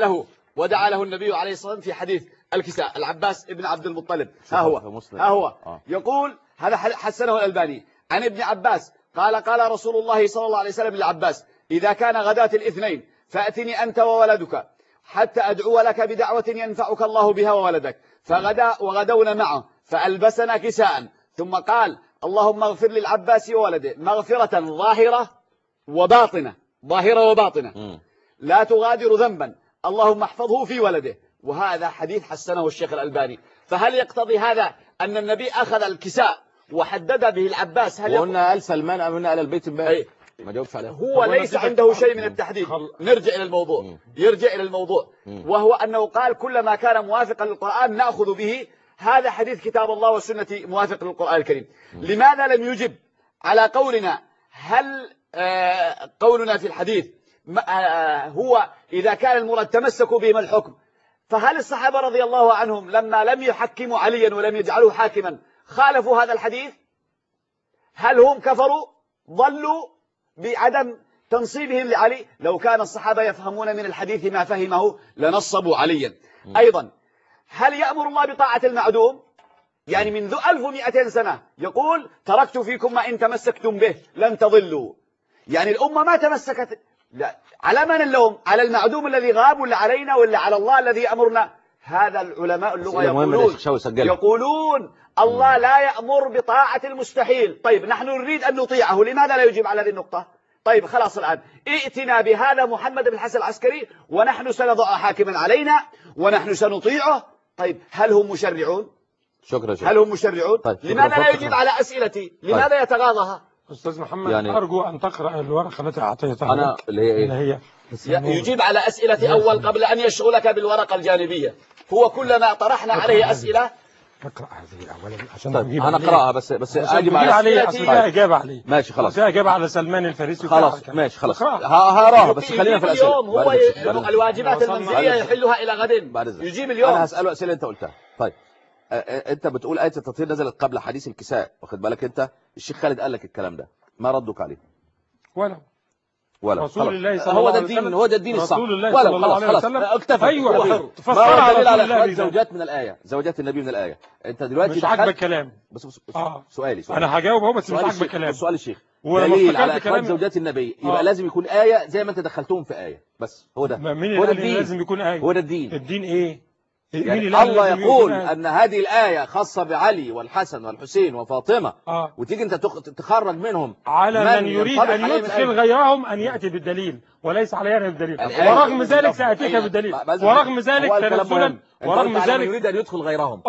[SPEAKER 2] ودعا له النبي عليه الصلاة والسلام في حديث الكساء. العباس بن عبد المطلب ها هو يقول، هذا حسنه الألباني عن ابن عباس قال رسول الله صلى الله عليه وسلم للعباس إذا كان غداة الاثنين فأتني أنت وولدك حتى أدعو لك بدعوة ينفعك الله بها وولدك. وغدونا معه فألبسنا كساء، ثم قال اللهم اغفر للعباس وولده مغفرة ظاهرة وباطنة، لا تغادر ذنبا، اللهم احفظه في ولده. وهذا حديث حسنه الشيخ الألباني. فهل يقتضي هذا أن النبي أخذ الكساء وحدد به العباس؟
[SPEAKER 1] وقلنا آل سلمان أمنا آل البيت ما جاوبش عليه.
[SPEAKER 2] هو ليس عنده شيء من التحديد. نرجع إلى الموضوع وهو أنه قال كل ما كان موافقا للقرآن نأخذ به. هذا حديث كتاب الله والسنة موافق للقرآن الكريم. لماذا لم يجب على قولنا؟ هل قولنا في الحديث هو إذا كان المراد تمسكوا به ما الحكم؟ فهل الصحابة رضي الله عنهم لما لم يحكموا عليا ولم يجعلوه حاكما خالفوا هذا الحديث؟ هل هم كفروا ضلوا بعدم تنصيبهم لعلي؟ لو كان الصحابة يفهمون من الحديث ما فهمه لنصبوا عليا. أيضا هل يأمر الله بطاعة المعدوم؟ يعني منذ 1200 سنة يقول تركت فيكم ما إن تمسكتم به لن تضلوا. يعني الأمة ما تمسكت. لا. على من اللوم؟ على المعدوم الذي غاب ولا علينا ولا على الله الذي يأمرنا؟ هذا العلماء اللغة يقولون الله لا يأمر بطاعة المستحيل. طيب نحن نريد أن نطيعه، لماذا لا يجيب على هذه النقطة؟ طيب خلاص الآن ائتنا بهذا محمد بن الحسن العسكري ونحن سنضع حاكما علينا ونحن سنطيعه. طيب هل هم مشرعون؟
[SPEAKER 1] شكرا شكرا.
[SPEAKER 2] هل هم مشرعون؟
[SPEAKER 1] طيب، شكرا.
[SPEAKER 2] لماذا لا يجيب على أسئلتي؟ لماذا يتغاضاها؟
[SPEAKER 3] أستاذ محمد
[SPEAKER 1] يعني
[SPEAKER 3] أرجو أن تقرأ الورقة التي أعطيتها
[SPEAKER 1] أنا
[SPEAKER 3] لك،
[SPEAKER 1] اللي هي إيه؟
[SPEAKER 3] اللي هي
[SPEAKER 2] يجيب على أسئلتي أول قبل أن يشغلك بالورقة الجانبية. هو كلما طرحنا عليه أسئلة.
[SPEAKER 3] اقرأ هذه أولا عشان
[SPEAKER 1] طيب
[SPEAKER 3] نجيب
[SPEAKER 1] أنا بس أجيب
[SPEAKER 3] عليه.
[SPEAKER 1] أسئلتي.
[SPEAKER 3] أصل إجابة عليه.
[SPEAKER 1] ماشي خلاص.
[SPEAKER 3] فيها إجابة على سلمان الفارسي.
[SPEAKER 1] خلاص ماشي خلاص هقراها، بس خلينا في الأسئلة.
[SPEAKER 2] اليوم هو الواجبات المنزلية يحلها إلى غد. يجيب اليوم.
[SPEAKER 1] أنا هسأله أسئلة أنت قلتها. طيب أنت بتقول آية التطهير نزلت قبل حديث الكساء، واخد بالك أنت؟ الشيخ خالد قال لك الكلام ده، ما ردك عليه؟ ولا
[SPEAKER 3] رسول الله صلى
[SPEAKER 1] هو
[SPEAKER 3] الله
[SPEAKER 1] ده
[SPEAKER 3] عليه
[SPEAKER 1] الدين،
[SPEAKER 3] وسلم.
[SPEAKER 1] هو ده الدين الصح.
[SPEAKER 3] رسول الله صلى الله عليه وسلم
[SPEAKER 1] اكتفى.
[SPEAKER 3] أيوة
[SPEAKER 1] تفسرها
[SPEAKER 3] دليل
[SPEAKER 1] على
[SPEAKER 3] رسول
[SPEAKER 1] اخراج
[SPEAKER 3] الله
[SPEAKER 1] زوجات من الآية، زوجات النبي من الآية. انت دلوقتي
[SPEAKER 3] مش عاجبك كلام.
[SPEAKER 1] بس سؤالي
[SPEAKER 3] انا هجاوب اهو، بس مش عاجبك كلام.
[SPEAKER 1] سؤال الشيخ،
[SPEAKER 3] ولما
[SPEAKER 1] دليل على
[SPEAKER 3] افتكرت
[SPEAKER 1] اخراج
[SPEAKER 3] كلامي
[SPEAKER 1] زوجات النبي يبقى لازم يكون آية زي ما انت دخلتهم في آية. بس هو ده.
[SPEAKER 3] مين
[SPEAKER 1] هو ده
[SPEAKER 3] اللي
[SPEAKER 1] الدين.
[SPEAKER 3] لازم يكون آية؟
[SPEAKER 1] هو ده الدين.
[SPEAKER 3] الدين ايه؟
[SPEAKER 1] يعني الله يقول أن هذه الآية خاصة بعلي والحسن والحسين وفاطمة، وتيجي أنت تخرج منهم
[SPEAKER 3] على من يريد أن يدخل غيرهم أن يأتي بالدليل وليس علينا بالدليل، ورغم ذلك سأتيك بالدليل، ورغم ذلك تنزلا، ورغم ذلك
[SPEAKER 1] يريد أن يدخل غيرهم.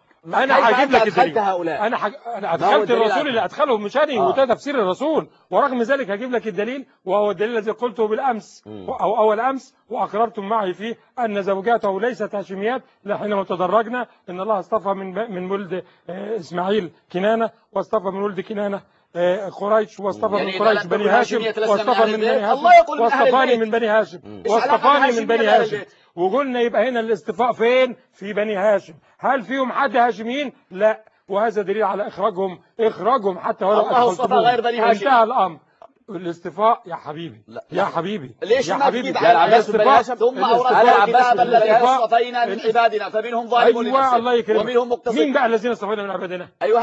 [SPEAKER 3] أنا هجيب لك الدليل.
[SPEAKER 1] هؤلاء
[SPEAKER 3] أنا أدخلت الرسول اللي أدخله مش أنا، وده تفسير الرسول، ورغم ذلك هجيب لك الدليل، وهو الدليل الذي قلته بالأمس أو أول أمس، وأقررتم معي فيه أن زوجاته ليست هاشميات، حينما تدرجنا أن الله اصطفى من ولد إسماعيل كنانة، واصطفى من ولد كنانة قريش، واصطفى من قريش بني هاشم، واصطفى من بني هاشم، واصطفاني من بني هاشم، واصطفاني من بني هاشم. وقلنا يبقى هنا الاصطفاء فين؟ في بني هاشم. هل فيهم حد هاشميين؟ لا، وهذا دليل على إخراجهم حتى ولو
[SPEAKER 2] الله اصطفى غير بني هاشم.
[SPEAKER 3] انتهى الأمر. الاصطفاء يا حبيبي، يا حبيبي،
[SPEAKER 2] ليش
[SPEAKER 3] يا
[SPEAKER 2] ما
[SPEAKER 3] حبيبي،
[SPEAKER 2] تجيب على العباس بن هاشم؟ ثم أورثنا الكتاب الذي اصطفينا من عبادنا فمنهم ظالم
[SPEAKER 3] أيوة الله
[SPEAKER 2] لنفسه ومنهم مقتصد.
[SPEAKER 3] مين بقى الذين اصطفينا من عبادنا؟
[SPEAKER 2] أيوه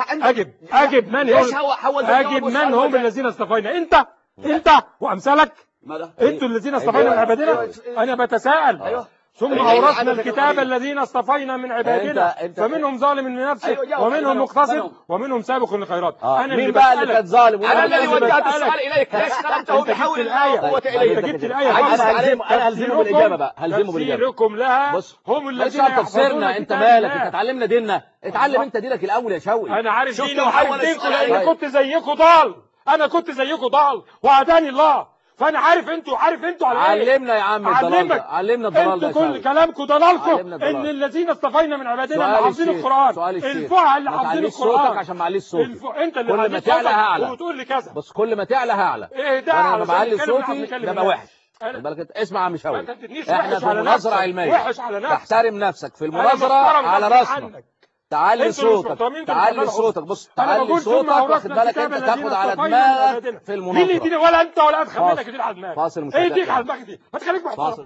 [SPEAKER 3] أجب من
[SPEAKER 2] ليش
[SPEAKER 3] أجب من هم الذين اصطفينا؟ أنت وأمثالك. أنتوا الذين اصطفينا من عبادنا. أنا بتساءل. ثم أورثنا الكتاب الذين اصطفينا من عبادنا فمنهم ظالم لنفسه ومنهم مقتصد ومنهم سابق للخيرات.
[SPEAKER 1] أنا مين بقى اللي كان ظالم؟
[SPEAKER 2] أنا الذي وجهت السؤال إليك. ليش خلقته بحول الله وقوة إليه؟
[SPEAKER 3] أنت جبت الآية.
[SPEAKER 1] أنا هلزمه بالإجابة بقى. هلزمه بالإجابة.
[SPEAKER 3] تفسيركم لها هم الذين يحفظون.
[SPEAKER 1] أنت مالك؟ أنت اتعلمنا ديننا. اتعلم أنت دينك الأول يا شوقي.
[SPEAKER 3] أنا عارف ديني وعارف دينكم لأن كنت زيكم ضال. أنا كنت زيكم ضال وهداني الله. فانا عارف انتوا على ايه.
[SPEAKER 1] علمنا يا عم الضلال ده. علمنا الضلال ده.
[SPEAKER 3] انتوا كل كلامكم ضلالكم ان الذين اصطفينا من عبادنا اللي حافظين القران. الفقهاء اللي حافظين القران.
[SPEAKER 1] عشان معليش صوتك.
[SPEAKER 3] انت اللي
[SPEAKER 1] كل ما تعلى هعلى.
[SPEAKER 3] وتقول لي كذا.
[SPEAKER 1] بس كل ما تعلى هعلى.
[SPEAKER 3] ايه ده؟
[SPEAKER 1] انا لما بعلي صوتي ده بقى وحش. بالك انت اسمع يا عم شوقي. احنا في مناظره علميه. تحترم نفسك في المناظره على راسنا. تعلي صوتك. بص تعلي صوتك واخد بالك انت تاخد على دماغك في المناظره.
[SPEAKER 3] مين اللي يديني؟ ولا انت ولا ادخل منك يديني على دماغك.
[SPEAKER 1] فاصل
[SPEAKER 3] ايه يديك على دماغك دي؟ ما تخليك محترم.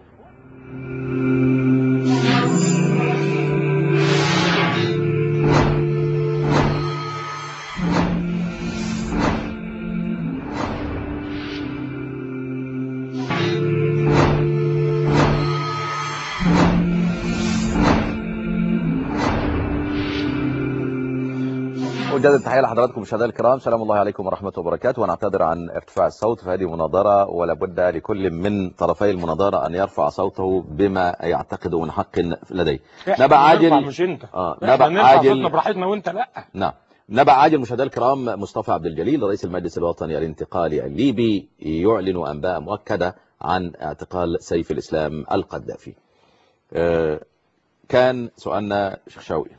[SPEAKER 1] أجدد التحية لحضراتكم مشاهدينا الكرام، سلام الله عليكم ورحمة وبركاته. ونعتذر عن ارتفاع الصوت في هذه المناظرة، ولا بد لكل من طرفي المناظرة أن يرفع صوته بما يعتقد من حق لديه.
[SPEAKER 3] نبع عاجل مش أنت.
[SPEAKER 1] نبع عاجل
[SPEAKER 3] براحتنا وأنت لا.
[SPEAKER 1] نعم. نبع عاجل مشاهدينا الكرام، مصطفى عبد الجليل رئيس المجلس الوطني الانتقالي الليبي يعلن أنباء مؤكدة عن اعتقال سيف الإسلام القذافي. كان سؤالنا شيخ شوقي،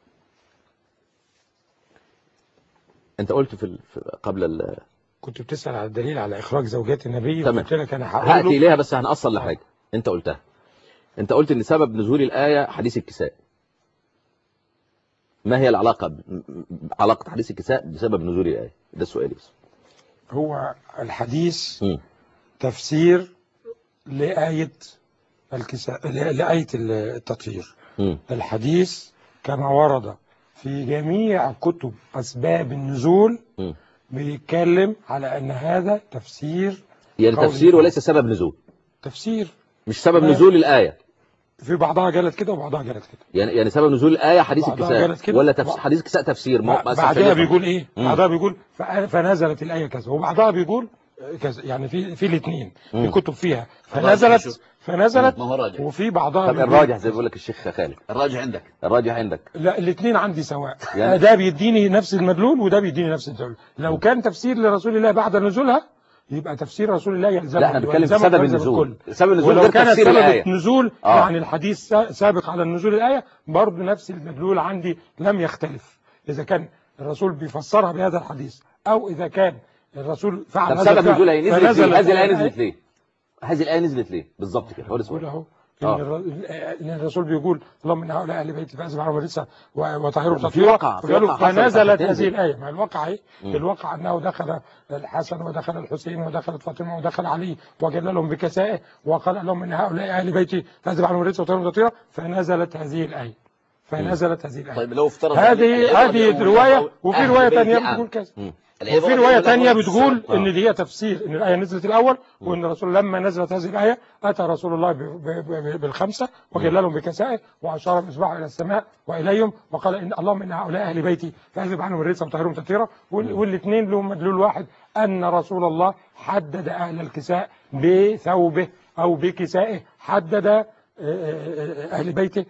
[SPEAKER 1] انت قلت قبل
[SPEAKER 3] كنت بتسأل على الدليل على اخراج زوجات النبي،
[SPEAKER 1] وقلت
[SPEAKER 3] لك انا
[SPEAKER 1] هاتي اليها بس هنأصل لحاجه انت قلتها. انت قلت ان سبب نزول الايه حديث الكساء. ما هي العلاقه علاقه حديث الكساء بسبب نزول الايه؟ ده سؤالي بس.
[SPEAKER 3] هو الحديث تفسير لآية الكساء، لآية التطهير. الحديث كما ورد في جميع كتب أسباب النزول بيتكلم على أن هذا تفسير،
[SPEAKER 1] يعني تفسير وليس سبب نزول.
[SPEAKER 3] تفسير
[SPEAKER 1] مش سبب نزول الآية.
[SPEAKER 3] في بعضها جالت كده وبعضها جالت كده.
[SPEAKER 1] يعني سبب نزول الآية حديث الكساء ولا حديث الكساء تفسير؟
[SPEAKER 3] بعدها بيقول إيه؟ بعدها بيقول فنزلت الآية كذا، وبعدها بيقول كذا. يعني في الاثنين في كتب فيها فنزلت فنزلت.
[SPEAKER 2] ما هو راجع.
[SPEAKER 3] وفي بعضها
[SPEAKER 1] طب الراجح زي ما بيقول لك الشيخ خالد،
[SPEAKER 2] الراجع عندك.
[SPEAKER 1] الراجح عندك.
[SPEAKER 3] لا، الاثنين عندي سواء.
[SPEAKER 1] يعني
[SPEAKER 3] ده بيديني نفس المدلول وده بيديني نفس المدلول. لو كان تفسير لرسول الله بعد نزولها يبقى تفسير رسول الله يلزمه.
[SPEAKER 1] لا احنا بنتكلم في سبب النزول، سبب النزول
[SPEAKER 3] ولو
[SPEAKER 1] غير
[SPEAKER 3] كان
[SPEAKER 1] تفسير
[SPEAKER 3] سبب
[SPEAKER 1] الآية.
[SPEAKER 3] النزول يعني الحديث سابق على النزول الآية، برضه نفس المدلول عندي لم يختلف. إذا كان الرسول بيفسرها بهذا الحديث أو إذا كان الرسول فعل
[SPEAKER 1] طب
[SPEAKER 3] هذا
[SPEAKER 1] سبب نزولها ايه؟ نزلت ليه؟ هذه الآية نزلت
[SPEAKER 3] ليه؟
[SPEAKER 1] ليه؟ هذه الآية نزلت ليه؟ بالظبط كده هو السؤال.
[SPEAKER 3] اهو إن الرسول بيقول اللهم ان هؤلاء اهل بيتي فاعز معهم الرزق وطهروا تطهيرا، فنزلت هذه الايه. مع الواقع ايه؟ الواقع انه دخل الحسن ودخل الحسين ودخلت فاطمه ودخل علي وجللهم بكسائه وقال لهم ان هؤلاء اهل بيتي فاعز معهم الرزق وطهروا تطهيرا، فنزلت هذه الايه. فنزلت هذه الايه.
[SPEAKER 2] طيب لو افترض
[SPEAKER 3] هذه روايه، وفي روايه ثانيه بتقول كذا. وفي رواية تانية بتقول ان دي هي تفسير ان الآية نزلت الأول، وان الرسول لما نزلت هذه الآية أتى رسول الله بالخمسة وجللهم بكسائه وأشار بإصبعه إلى السماء وإليهم وقال إن اللهم إن هؤلاء أهل بيتي فأذهب عنهم الرزق وطهرهم تطهيرا. والاثنين لهم مدلول واحد، أن رسول الله حدد أهل الكساء بثوبه أو بكسائه، حدد أهل بيته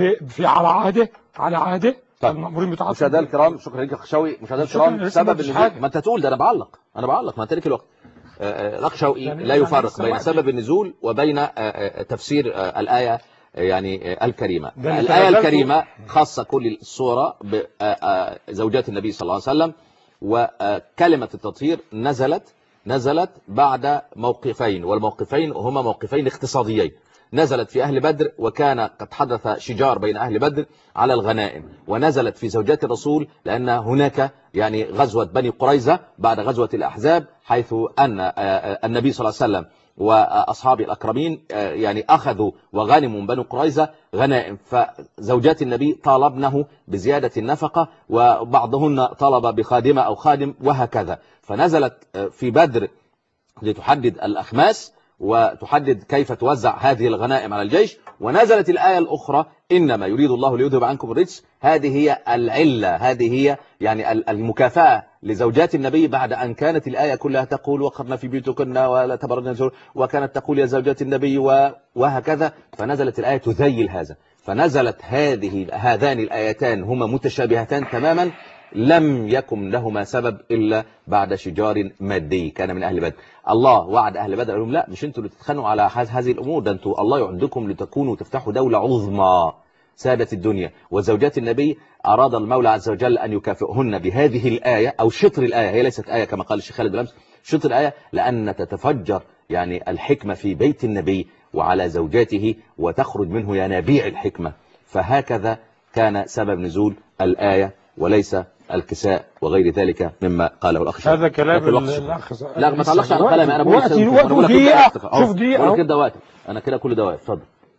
[SPEAKER 3] على عهده المأمورين بتاعته.
[SPEAKER 1] مشاهدينا الكرام، شكرا لك يا خشوي. مشاهدينا الكرام، سبب النزول ما انت تقول ده، انا بعلق ما انت ليك الوقت. الاخ شوقي لا يفرق بين سبب النزول وبين تفسير الآية يعني الكريمة. الآية الكريمة خاصة كل السورة بزوجات النبي صلى الله عليه وسلم، وكلمة التطهير نزلت بعد موقفين، والموقفين هما موقفين اقتصاديين. نزلت في أهل بدر وكان قد حدث شجار بين أهل بدر على الغنائم، ونزلت في زوجات الرسول لأن هناك يعني غزوة بني قريظة بعد غزوة الأحزاب، حيث أن النبي صلى الله عليه وسلم وأصحاب الأكرمين يعني أخذوا وغنموا من بني قريظة غنائم، فزوجات النبي طالبنه بزيادة النفقة، وبعضهن طلب بخادمة أو خادم وهكذا. فنزلت في بدر لتحدد الأخماس وتحدد كيف توزع هذه الغنائم على الجيش. ونزلت الآية الأخرى إنما يريد الله ليذهب عنكم الرجس. هذه هي العلة، هذه هي يعني المكافأة لزوجات النبي بعد أن كانت الآية كلها تقول وقرنا في بيوتكن ولا تبرجن، وكانت تقول يا زوجات النبي وهكذا. فنزلت الآية تذيل هذا، فنزلت هذان الآيتان هما متشابهتان تماما، لم يكن لهما سبب إلا بعد شجار مادي كان من أهل بدر. الله وعد أهل بدر، قال لهم لا، مش انتوا اللي تتخانقوا على هذه الأمور، ده انتوا الله يعدكم لتكونوا تفتحوا دولة عظمى سادة الدنيا. وزوجات النبي أراد المولى عز وجل أن يكافئهن بهذه الآية أو شطر الآية، هي ليست آية كما قال الشيخ خالد بالأمس، شطر الآية، لأن تتفجر يعني الحكمة في بيت النبي وعلى زوجاته وتخرج منه ينابيع الحكمة. فهكذا كان سبب نزول الآية وليس الكساء وغير ذلك مما قاله الأخ.
[SPEAKER 3] هذا كلام الأخ.
[SPEAKER 1] لا ما تعلقش على كلامي، أنا بقول شوف دقيقة كده وقت، أنا كده كل ده واقف. اتفضل.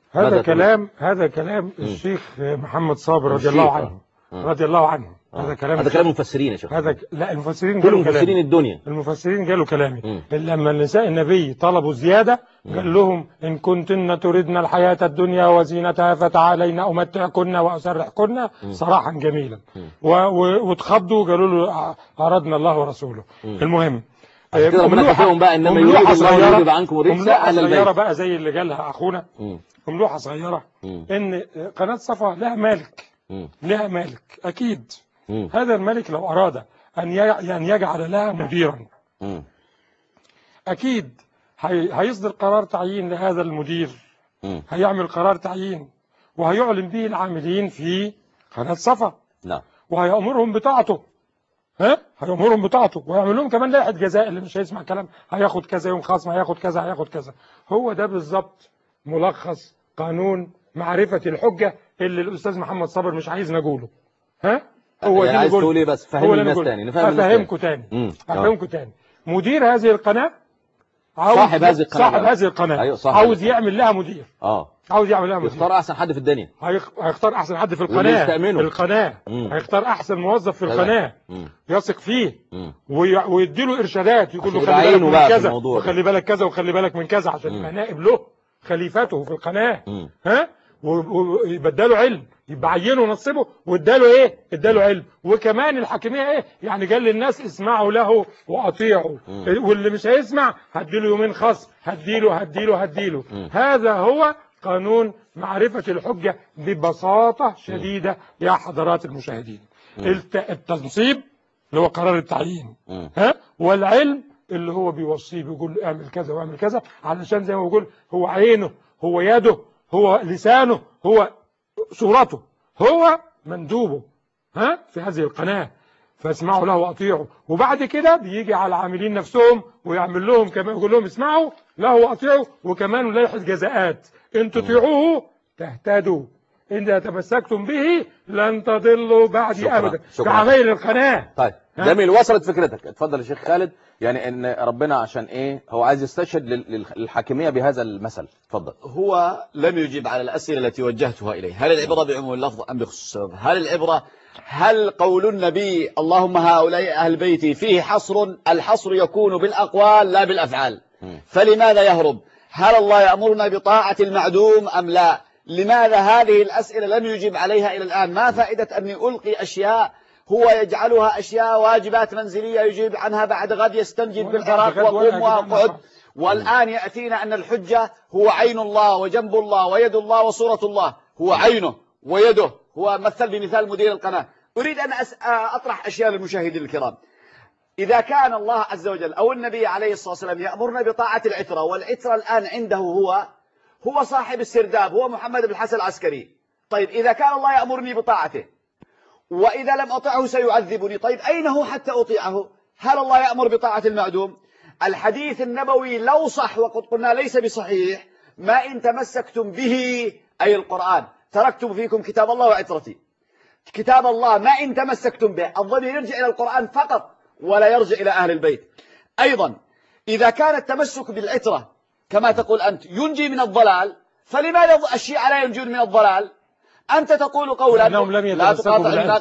[SPEAKER 3] هذا كلام الشيخ محمد صابر رضي الله عنه. هذا كلام
[SPEAKER 1] المفسرين يا شيخ.
[SPEAKER 3] لا، المفسرين
[SPEAKER 1] كل مفسرين الدنيا،
[SPEAKER 3] المفسرين قالوا كلامي. لما نساء النبي طلبوا زيادة قال لهم إن كنتن تردن الحياة الدنيا وزينتها فتعالين أمتعكن وأسرحكن سراحا جميلا. واتخضوا قالوا له أردنا الله ورسوله. المهم
[SPEAKER 1] ربنا كفاهم بقى إنما يريد الله يذهب عنكم الرجس أهل البيت.
[SPEAKER 3] صغيرة بقى زي اللي قالها أخونا، مملوحة صغيرة، إن قناة صفا لها مالك أكيد. هذا الملك لو أراد أن يجعل لها مديرا أكيد هيصدر قرار تعيين لهذا المدير، هيعمل قرار تعيين وهيعلن به العاملين في قناة صفا، وهيأمرهم بطاعته. هيأمرهم بطاعته ويعمل لهم كمان لائحة جزاء، اللي مش هيسمع كلام هياخد كذا يوم خصم، هياخد كذا. هو ده بالظبط ملخص قانون معرفة الحجة اللي الأستاذ محمد صابر مش عايز نقوله. هو
[SPEAKER 1] يعني عايز تقول ايه بس؟ فهموا الناس تاني،
[SPEAKER 3] افهمكم تاني. مدير هذه القناة
[SPEAKER 1] صاحب هذه القناة
[SPEAKER 3] أيوة عاوز يعمل لها مدير. عاوز يعمل لها مدير،
[SPEAKER 1] يختار احسن حد في الدنيا،
[SPEAKER 3] هيختار احسن حد في القناة، هيختار احسن موظف في القناة يثق فيه ويديله ارشادات، يقول له خلي بالك من كذا وخلي بالك كذا وخلي بالك من كذا، عشان يبقى نائب له، خليفته في القناة. ويبدله علم، يبقى عينه ونصبه واداله ايه؟ اداله علم. وكمان الحاكميه ايه؟ يعني قال للناس اسمعوا له واطيعوا، واللي مش هيسمع هديله يومين خصم، هديله. هذا هو قانون معرفه الحجه ببساطه شديده يا حضرات المشاهدين. التنصيب اللي هو قرار التعيين، والعلم اللي هو بيوصيه، بيقول له اعمل كذا واعمل كذا، علشان زي ما بيقول هو عينه، هو يده، هو لسانه، هو صورته، هو مندوبه في هذه القناة، فاسمعوا له واطيعوا. وبعد كده بيجي على العاملين نفسهم ويعمل لهم كمان، يقول لهم اسمعوا له واطيعوا، وكمان لاحظ جزاءات، ان تطيعوه تهتدوا، إذا تمسكتم به لن تضلوا بعدي أبدا. كعمايل القناة.
[SPEAKER 1] طيب جميل، وصلت فكرتك. اتفضل يا شيخ خالد. يعني ان ربنا عشان ايه هو عايز يستشهد للحاكمية بهذا المثل. اتفضل.
[SPEAKER 2] هو لم يجيب على الأسئلة التي وجهتها إليه. هل العبرة بعموم اللفظ أم بخصوص السبب؟ هل قول النبي اللهم هؤلاء أهل بيتي فيه حصر؟ الحصر يكون بالأقوال لا بالأفعال. فلماذا يهرب؟ هل الله يأمرنا بطاعة المعدوم أم لا؟ لماذا هذه الأسئلة لم يجيب عليها إلى الآن؟ ما فائدة أني ألقي أشياء هو يجعلها أشياء واجبات منزلية يجيب عنها بعد غد، يستنجد بالعراق وقوم وقعد، والآن يأتينا أن الحجة هو عين الله وجنب الله ويد الله وصورة الله، هو عينه ويده، هو مثل بمثال مدير القناة. أريد أن أطرح أشياء للمشاهدين الكرام. إذا كان الله عز وجل أو النبي عليه الصلاة والسلام يأمرنا بطاعة العترة، والعترة الآن عنده هو صاحب السرداب، هو محمد بن الحسن العسكري. طيب إذا كان الله يأمرني بطاعته وإذا لم أطعه سيعذبني، طيب أين هو حتى أطيعه؟ هل الله يأمر بطاعة المعدوم؟ الحديث النبوي لو صح، وقد قلنا ليس بصحيح، ما إن تمسكتم به أي القرآن تركتم فيكم كتاب الله وعترتي. كتاب الله ما إن تمسكتم به، الضمير يرجع إلى القرآن فقط ولا يرجع إلى أهل البيت. أيضا إذا كان التمسك بالعترة كما تقول أنت ينجي من الضلال، فلماذا الشيعة لا ينجون من الضلال؟ أنت تقول قولا
[SPEAKER 3] لأنهم لم يتمسكوا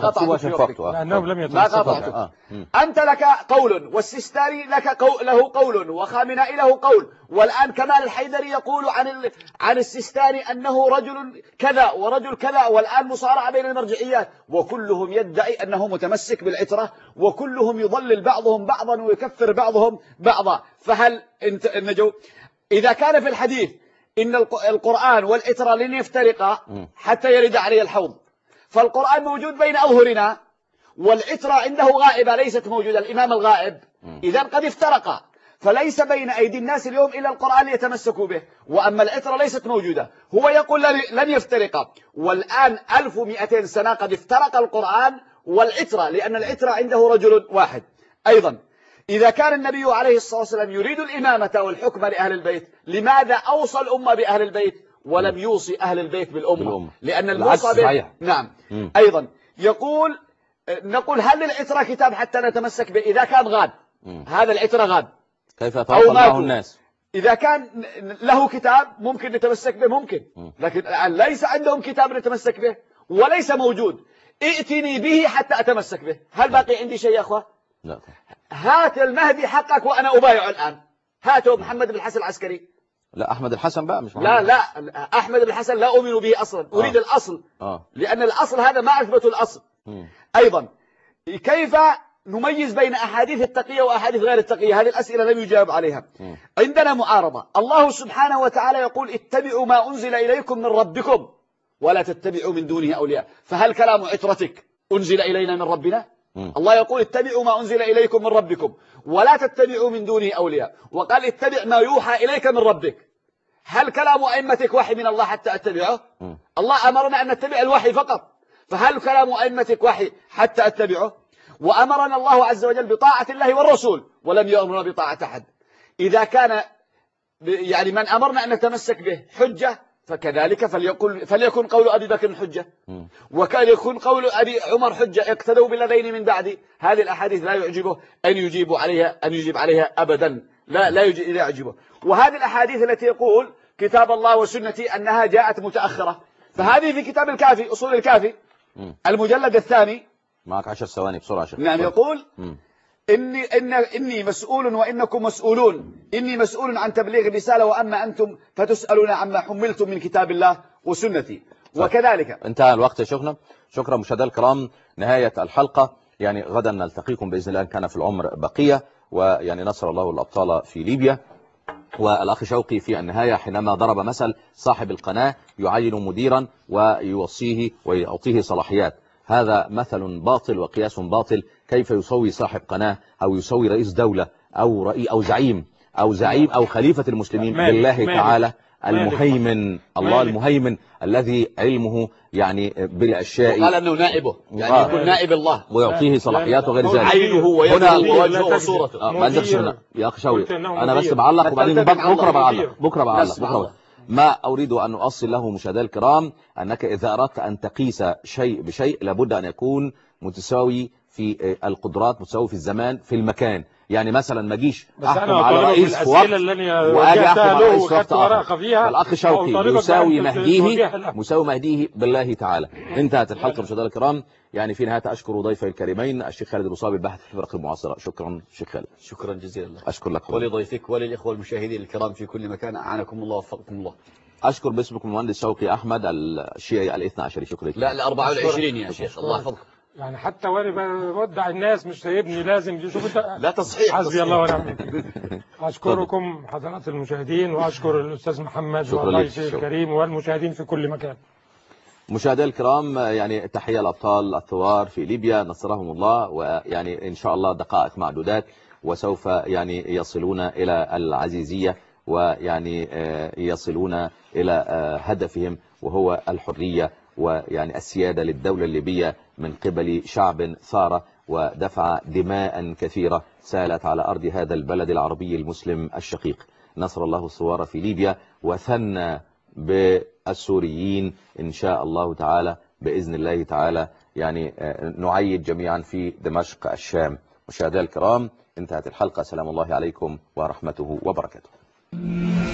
[SPEAKER 2] لأنهم لم يتمسكوا. أنت لك قول، والسيستاني له قول، وخامنائي له قول، والآن كمال الحيدري يقول عن السيستاني أنه رجل كذا ورجل كذا، والآن مصارعة بين المرجعيات، وكلهم يدعي أنه متمسك بالعترة، وكلهم يضلل بعضهم بعضا ويكفر بعضهم بعضا. فهل نجو؟ إذا كان في الحديث إن القرآن والعترة لن يفترقا حتى يرد عليه الحوض، فالقرآن موجود بين أظهرنا والعترة عنده غائبة ليست موجودة، الإمام الغائب، إذا قد افترقا، فليس بين أيدي الناس اليوم إلا القرآن يتمسكوا به، وأما العترة ليست موجودة. هو يقول لن يفترقا، والآن 1200 سنة قد افترق القرآن والعترة، لأن العترة عنده رجل واحد. أيضا إذا كان النبي عليه الصلاة والسلام يريد الإمامة والحكم لأهل البيت، لماذا أوصى الأمة بأهل البيت ولم يوصي أهل البيت بالأمة؟ لأن الموصى به نعم. أيضا نقول هل للعترة كتاب حتى نتمسك به؟ إذا كان غاب هذا العترة غاب،
[SPEAKER 1] كيف يتوقع الله الناس؟
[SPEAKER 2] إذا كان له كتاب ممكن نتمسك به، ممكن، لكن ليس عندهم كتاب نتمسك به وليس موجود. ائتني به حتى أتمسك به. هل باقي عندي شيء يا أخوة؟
[SPEAKER 1] لا.
[SPEAKER 2] هات المهدي حقك وأنا أبايع الآن. هاته محمد بن الحسن العسكري.
[SPEAKER 1] لا أحمد الحسن بقى مش محمد.
[SPEAKER 2] لا أحمد بن الحسن لا أؤمن به أصلا، أريد الأصل. لأن الأصل هذا ما أثبت الأصل. أيضا كيف نميز بين أحاديث التقية وأحاديث غير التقية؟ هذه الأسئلة لم يجاب عليها. عندنا معارضة. الله سبحانه وتعالى يقول اتبعوا ما أنزل إليكم من ربكم ولا تتبعوا من دونه أولياء. فهل كلام عترتك أنزل إلينا من ربنا؟ الله يقول اتبعوا ما أنزل إليكم من ربكم ولا تتبعوا من دونه أولياء، وقال اتبع ما يوحى إليك من ربك. هل كلام أئمتك وحي من الله حتى أتبعه؟ الله أمرنا أن نتبع الوحي فقط، فهل كلام أئمتك وحي حتى أتبعه؟ وأمرنا الله عز وجل بطاعة الله والرسول ولم يأمرنا بطاعة أحد. إذا كان يعني من أمرنا أن نتمسك به حجة، فكذلك فليكن قول أبي بكر حجة، وكان يكون قول أبي عمر حجة، اقتدوا بالذين من بعدي. هذه الأحاديث لا يعجبه أن يجيب عليها أبدا، لا يعجبه. وهذه الأحاديث التي يقول كتاب الله وسنتي أنها جاءت متأخرة، فهذه في كتاب الكافي، أصول الكافي المجلد الثاني.
[SPEAKER 1] معك 10 ثواني بسرعة.
[SPEAKER 2] نعم. يقول إني مسؤول وإنكم مسؤولون، إني مسؤول عن تبليغ الرسالة وأما أنتم فتسألون عما حملتم من كتاب الله وسنتي. وكذلك
[SPEAKER 1] انتهى الوقت يا شيخنا. شكرا مشاهدينا الكرام، نهاية الحلقة. يعني غدا نلتقيكم بإذن الله إن كان في العمر بقية. ويعني نصر الله الأبطال في ليبيا. والأخ شوقي في النهاية حينما ضرب مثل صاحب القناة يعين مديرا ويوصيه ويعطيه صلاحيات، هذا مثل باطل وقياس باطل. كيف يسوي صاحب قناة أو يسوي رئيس دولة أو زعيم أو خليفة المسلمين بالله تعالى المهيمن، الله المهيمن الذي علمه يعني بالأشياء،
[SPEAKER 2] قال أنه نائبه، يعني يكون نائب الله
[SPEAKER 1] ويعطيه صلاحيات وغير ذلك.
[SPEAKER 2] عينه ويده ووجهه وصورته.
[SPEAKER 1] ما عندكش هنا يا أخي شوقي، أنا بس بعلق وبعدين بكرة بعلق. ما أريد أن أؤصل له مشاهدينا الكرام أنك إذا أردت أن تقيس شيء بشيء لابد أن يكون متساوي في القدرات، متساوي في الزمان، في المكان. يعني مثلا ما اجيش احكم على رئيس في وقت واجي احكم على رئيس في وقت اخر. فالاخ شوقي مساوي مهديه بالله تعالى. انتهت الحلقه مشاهدينا الكرام. يعني في نهايه اشكر ضيفي الكريمين الشيخ خالد المصابي الباحث في الفرق المعاصره. شكرا شيخ خالد.
[SPEAKER 2] شكرا جزيلا.
[SPEAKER 1] اشكر لك
[SPEAKER 2] ولضيفك وللاخوه المشاهدين الكرام في كل مكان، اعانكم الله ووفقكم الله.
[SPEAKER 1] اشكر باسمكم المهندس شوقي احمد الشيعي الاثنى عشري. شكرا لك.
[SPEAKER 2] لا 24 يا شيخ، الله يحفظك.
[SPEAKER 3] يعني حتى وانا بودع الناس مش سايبني، لازم يشوف
[SPEAKER 2] لا تصحيح.
[SPEAKER 3] حسبي الله ونعم الوكيل. اشكركم حضرات المشاهدين، واشكر الاستاذ محمد وضيفه الكريم والمشاهدين في كل مكان.
[SPEAKER 1] مشاهدينا الكرام، يعني تحية الأبطال الثوار في ليبيا نصرهم الله، ويعني إن شاء الله دقائق معدودات وسوف يعني يصلون إلى العزيزية، ويعني يصلون إلى هدفهم وهو الحرية ويعني السيادة للدولة الليبية من قبل شعب ثار ودفع دماء كثيرة سالت على أرض هذا البلد العربي المسلم الشقيق. نصر الله الثوار في ليبيا وثنى بالسوريين إن شاء الله تعالى بإذن الله تعالى. يعني نعيد جميعا في دمشق الشام. مشاهدينا الكرام، انتهت الحلقة. سلام الله عليكم ورحمته وبركاته.